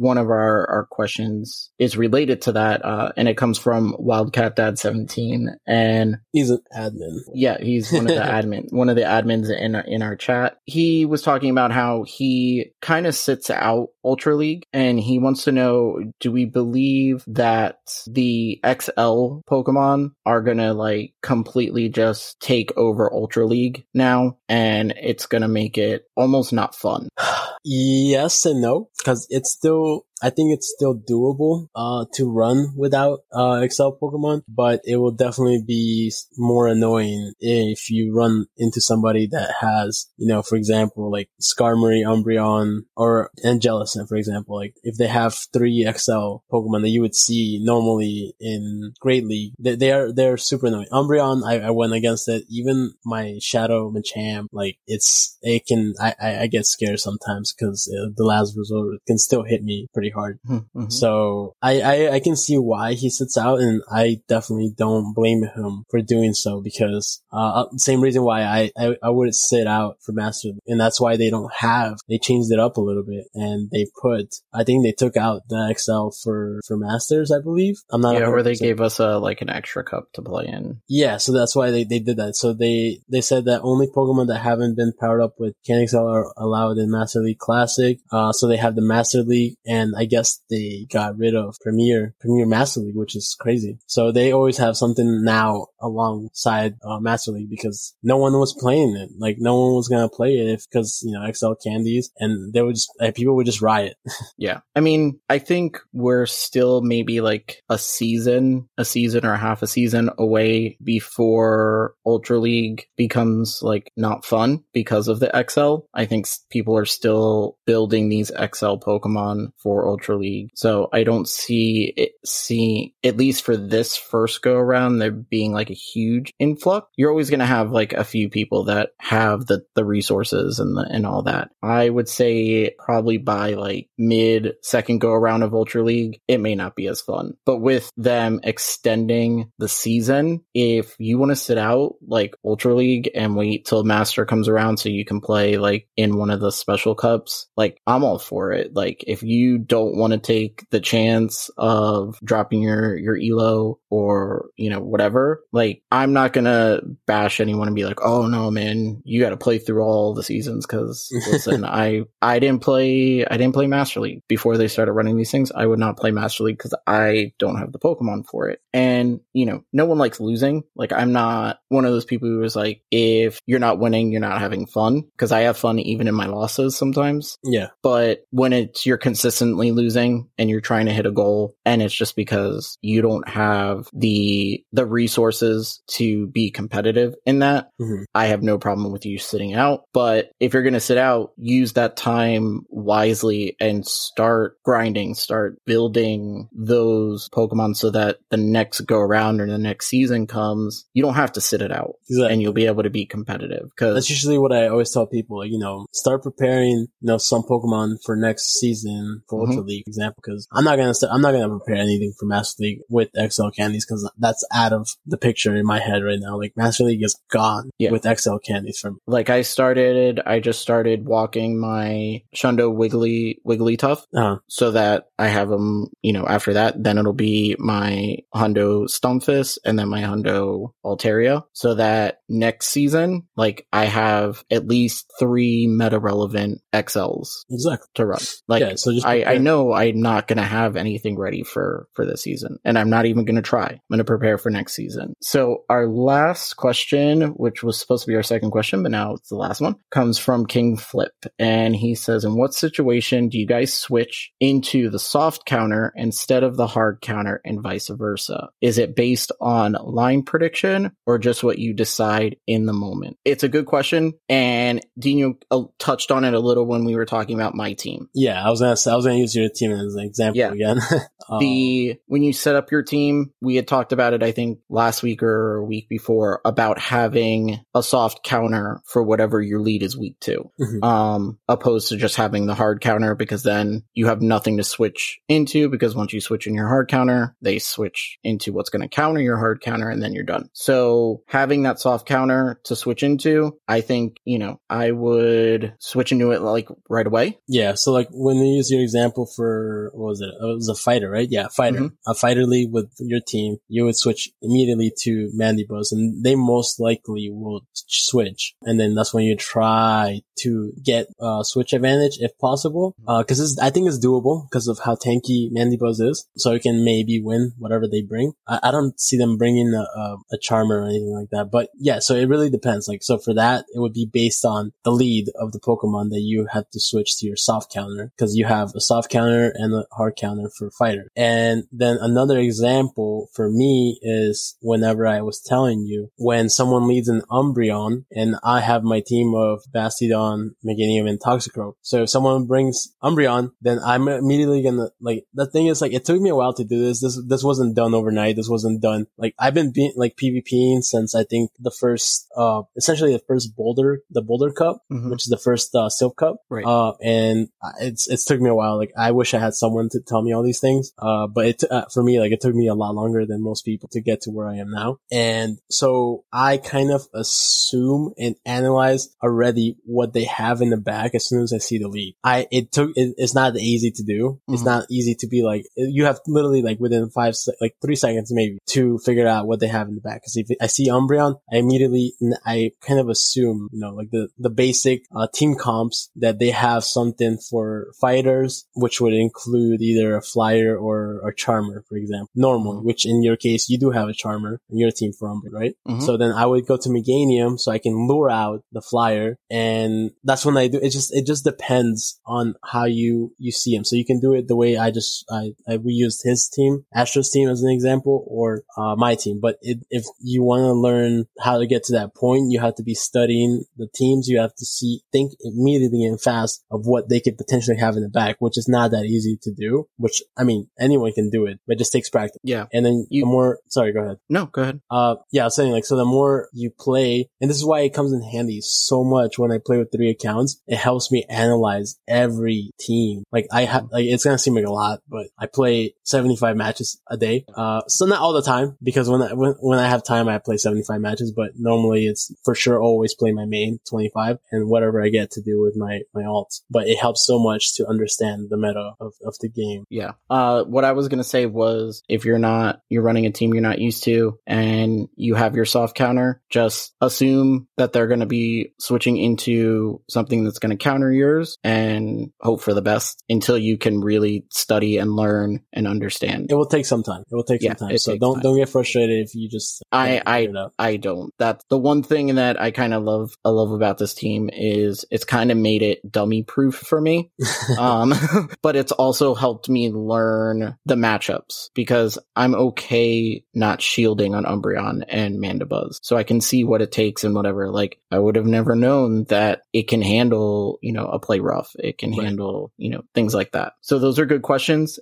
one of our, our questions is related to that, uh, and it comes from Wildcat Dad seventeen, and he's an admin. Yeah, he's one of the admin, one of the admins in in our chat. He was talking about how he kind of sits out Ultra League, and he wants to know, do we believe that the X L Pokemon are gonna like completely just take over Ultra League now, and it's gonna make it almost not fun? Yes and no, because it's still, I think it's still doable uh to run without uh X L Pokemon, but it will definitely be more annoying if you run into somebody that has, you know, for example, like Skarmory, Umbreon, or Angelicent, for example. Like if they have three X L Pokemon that you would see normally in Great League, they, they are they're super annoying. Umbreon, I, I went against it. Even my Shadow Machamp, like it's it can I I, I get scared sometimes because uh, the last resort can still hit me pretty hard. Mm-hmm. So I, I I can see why he sits out, and I definitely don't blame him for doing so, because uh same reason why I I, I would sit out for Master League, and that's why they don't have they changed it up a little bit, and they put I think they took out the X L for for Masters, I believe. I'm not yeah, where they gave us a like an extra cup to play in. Yeah, so that's why they they did that. So they they said that only Pokemon that haven't been powered up with Can X L are allowed in Master League Classic. Uh, so they have the Master League, and I guess they got rid of Premier, Premier Master League, which is crazy. So they always have something now alongside uh, Master League, because no one was playing it. Like no one was gonna play it if, because, you know, X L candies, and they would just, like, people would just riot. Yeah. I mean, I think we're still maybe like a season, a season or half a season away before Ultra League becomes like not fun because of the X L. I think people are still building these X L Pokemon for Ultra League. So I don't see it, see, at least for this first go around, there being like a huge influx. You're always going to have like a few people that have the, the resources and the, and all that. I would say probably by like mid second go around of Ultra League, it may not be as fun. But with them extending the season, if you want to sit out like Ultra League and wait till Master comes around so you can play like in one of the special cups, like I'm all for it. Like if you don't want to take the chance of dropping your, your E L O or, you know, whatever, like I'm not going to bash anyone and be like, oh no, man, you got to play through all the seasons. Cause listen, I, I didn't play, I didn't play Master League before they started running these things. I would not play Master League because I don't have the Pokemon for it. And, you know, no one likes losing. Like I'm not one of those people who is like, if you're not winning, you're not having fun, because I have fun even in my losses sometimes. Yeah. But when it's, you're consistently losing and you're trying to hit a goal and it's just because you don't have the, the resources to be competitive in that, mm-hmm. I have no problem with you sitting out. But if you're going to sit out, use that time wisely and start grinding, start building those Pokemon so that the next go around or the next season comes, you don't have to sit it out. Exactly. And you'll be able to be competitive. Cause that's usually what I always tell people, like, you know, start preparing, you know, some Pokemon for next season for mm-hmm. Ultra League, for example, because I'm not going to, st- I'm not going to prepare anything for Master League with X L candies, because that's out of the picture in my head right now. Like Master League is gone yeah. with X L candies for me. Like I started, I just started walking my Shundo Wiggly, Wigglytuff uh-huh. so that I have them, you know, after that, then it'll be my Hundo Stunfisk and then my Hundo Altaria, so that next season, like I have at least three meta relevant X Ls exactly to run. Like yeah, so just I, I know I'm not going to have anything ready for, for this season, and I'm not even going to try. I'm going to prepare for next season. So our last question, which was supposed to be our second question, but now it's the last one, comes from King Flip. And he says, in what situation do you guys switch into the soft counter instead of the hard counter and vice versa? Is it based on line prediction or just what you decide in the moment? It's a good question. And Dino uh, touched on it a little when we were talking about my team. Yeah, I was going to I was going to use your team as an example yeah. again. um, the when you set up your team, we had talked about it, I think, last week or a week before, about having a soft counter for whatever your lead is weak to, mm-hmm. um, opposed to just having the hard counter, because then you have nothing to switch into, because once you switch in your hard counter, they switch into what's going to counter your hard counter, and then you're done. So having that soft counter to switch into, I think, you know, I would switch into it like like right away? Yeah. So like when you use your example for, what was it? It was a fighter, right? Yeah. Fighter. Mm-hmm. A fighter league with your team, you would switch immediately to Mandibuzz, and they most likely will switch. And then that's when you try to get uh switch advantage if possible. Uh, cause it's, I think it's doable because of how tanky Mandibuzz is. So you can maybe win whatever they bring. I, I don't see them bringing a, a, a charmer or anything like that. But yeah, so it really depends. Like, so for that, it would be based on the lead of the Pokemon that you have to switch to your soft counter, because you have a soft counter and a hard counter for fighter. And then another example for me is whenever I was telling you, when someone leads an Umbreon and I have my team of Bastiodon, Meganium, and Toxicroak. So if someone brings Umbreon, then I'm immediately gonna, like, the thing is, like, it took me a while to do this. This, this wasn't done overnight. This wasn't done. Like, I've been being, like, PvPing since I think the first, uh, essentially the first Boulder, the Boulder Cup, mm-hmm. which is the first, uh, Silph Cup. Right. Uh, and it's, it's took me a while. Like, I wish I had someone to tell me all these things. Uh, but it, uh, for me, like, it took me a lot longer than most people to get to where I am now. And so I kind of assume and analyze already what they have in the back as soon as I see the lead. I, it took, it, it's not easy to do. Mm-hmm. It's not easy to be like, you have literally like within five, like three seconds maybe to figure out what they have in the back. Cause if I see Umbreon, I immediately, I kind of assume, you know, like the, the basic, uh, team comps that they have something for fighters, which would include either a flyer or a charmer, for example, normally, mm-hmm. which in your case, you do have a charmer in your team for Umbreon, right? Mm-hmm. So then I would go to Meganium so I can lure out the flyer. And that's when I do, it just, it just depends on how you, you see him. So you can do it the way I just, I, I we used his team, Astro's team as an example, or, uh, my team. But it, if you want to learn how to get to that point, you have to be studying the teams. You have to see, think immediately and fast of what they could potentially have in the back, which is not that easy to do, which, I mean, anyone can do it, but it just takes practice. Yeah. And then you, the more, sorry, go ahead. No, go ahead. Uh, yeah, I was saying, like, so the more you play, and this is why it comes in handy so much when I play with three accounts, it helps me analyze every team. Like, I have, like, it's gonna seem like a lot, but I play seventy-five matches a day. Uh, so not all the time, because when I, when, when I have time, I play seventy-five matches, but normally it's for sure always play my main twenty-five and whatever I get to do with my, my alts. But it helps so much to understand the meta of, of the game. Yeah. Uh, what I was gonna say was, if you're not, you're running a team you're not used to and you have your soft counter, just assume that they're gonna be switching into something that's gonna counter yours and hope for the best until you can really study and learn and understand. It will take some time. It will take yeah, some time. So don't time. don't get frustrated if you just I I I don't. That's the one thing that I kind of love I love about this team is it's kind of made it dummy proof for me. um but it's also helped me learn the matchups because I'm okay not shielding on Umbreon and Mandibuzz. So I can see what it takes and whatever. Like I would have never known that it can handle, you know, a play rough. It can right. handle, you know, things like that. So those are good questions.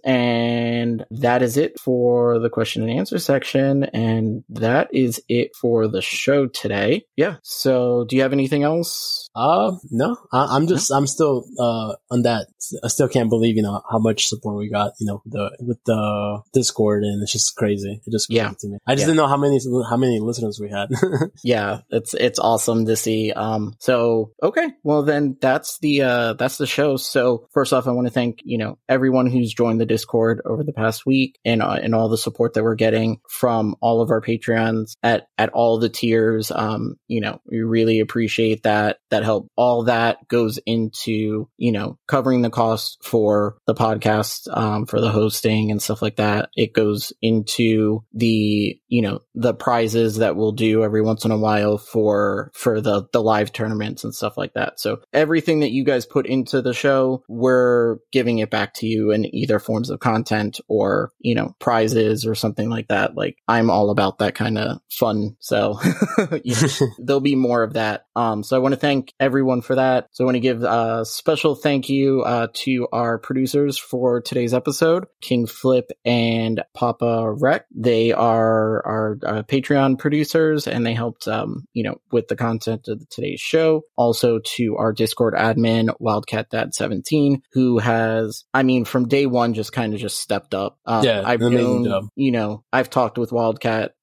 And that is it for the question and answer section. And that is it for the show today. Yeah. So do you have anything else? Uh, no, I, I'm just, no? I'm still, uh, on that. I still can't believe, you know, how much support we got, you know, the, with the Discord, and it's just crazy. It just crazy yeah. to me. I just yeah. didn't know how many, how many listeners we had. yeah. It's, it's awesome to see. Um, so, okay. Well, then that's the, uh, that's the show. So first off, I want to thank, you know, everyone who's joined the Discord over the past week and, uh, and all the support that we're getting from all of our Patreons at, at all the tiers. Um, you know, we really appreciate that, that help. All that goes into, you know, covering the cost for the podcast, um, for the hosting and stuff like that. It goes into the, you know, the prizes that we'll do every once in a while for, for the, the live tournaments and stuff like that. So everything that you guys put into the show, we're giving it back to you in either forms of content or, you know, prizes or something like that. Like I'm all about that kind of fun. So you know, there'll be more of that. Um, so I want to thank everyone for that. So I want to give a special thank you, uh, to our producers for today's episode, King Flip and Papa Rec. They are our uh, Patreon producers and they helped, um, you know, with the content of today's show. Also to our Discord admin, Wildcat Dad seventeen, who has, I mean, from day one, just kind of just stepped up. Um, yeah, I've known, job. you know, I've talked with Wildcat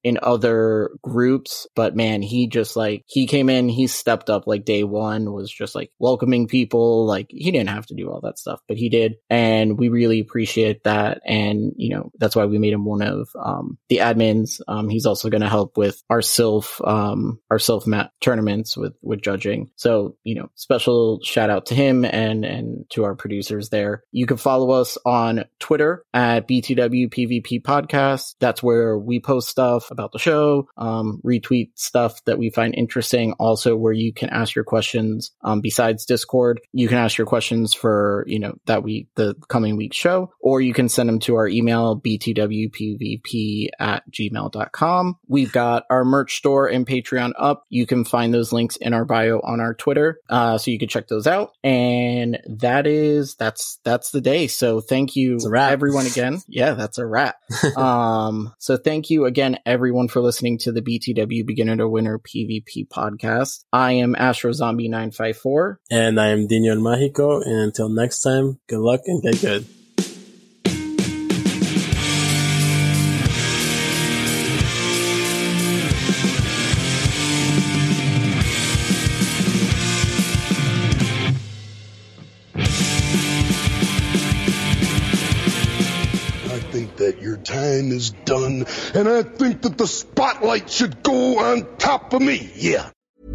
in other groups, but man, he just like, he came in, he stepped up like day one, was just like welcoming people. Like he didn't have to do all that stuff, but he did. And we really appreciate that. And, you know, that's why we made him one of um, the admins. Um, he's also going to help with our Sylph, um, our Sylph mat tournaments with, with judging. So, you know, special shout out to him and, and to our producers there. You can follow us on Twitter at B T W P V P Podcast. That's where we post stuff about the show, um, retweet stuff that we find interesting. Also where you can ask your questions, um, besides Discord, you can ask your questions for, you know, that week, the coming week's show, or you can send them to our email, b t w p v p at gmail dot com. We've got our merch store and Patreon up. You can find those links in our bio on our Twitter. Uh, so you can check those out. And that is, that's, that's the day. So thank you everyone again. Yeah, that's a wrap. um, so thank you again, everyone, for listening to the B T W Beginner to Winner P V P podcast. I am Astro Zombie nine five four. And I am Dino El Mágico. And until next time, good luck and get good. Time is done, and I think that the spotlight should go on top of me. Yeah.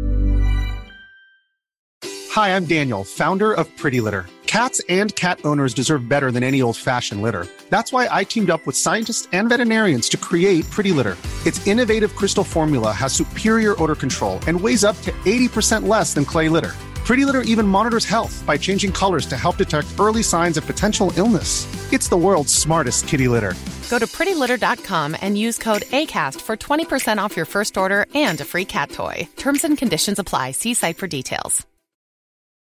Hi, I'm Daniel, founder of Pretty Litter. Cats and cat owners deserve better than any old-fashioned litter. That's why I teamed up with scientists and veterinarians to create Pretty Litter. Its innovative crystal formula has superior odor control and weighs up to eighty percent less than clay litter. Pretty Litter even monitors health by changing colors to help detect early signs of potential illness. It's the world's smartest kitty litter. Go to pretty litter dot com and use code ACAST for twenty percent off your first order and a free cat toy. Terms and conditions apply. See site for details.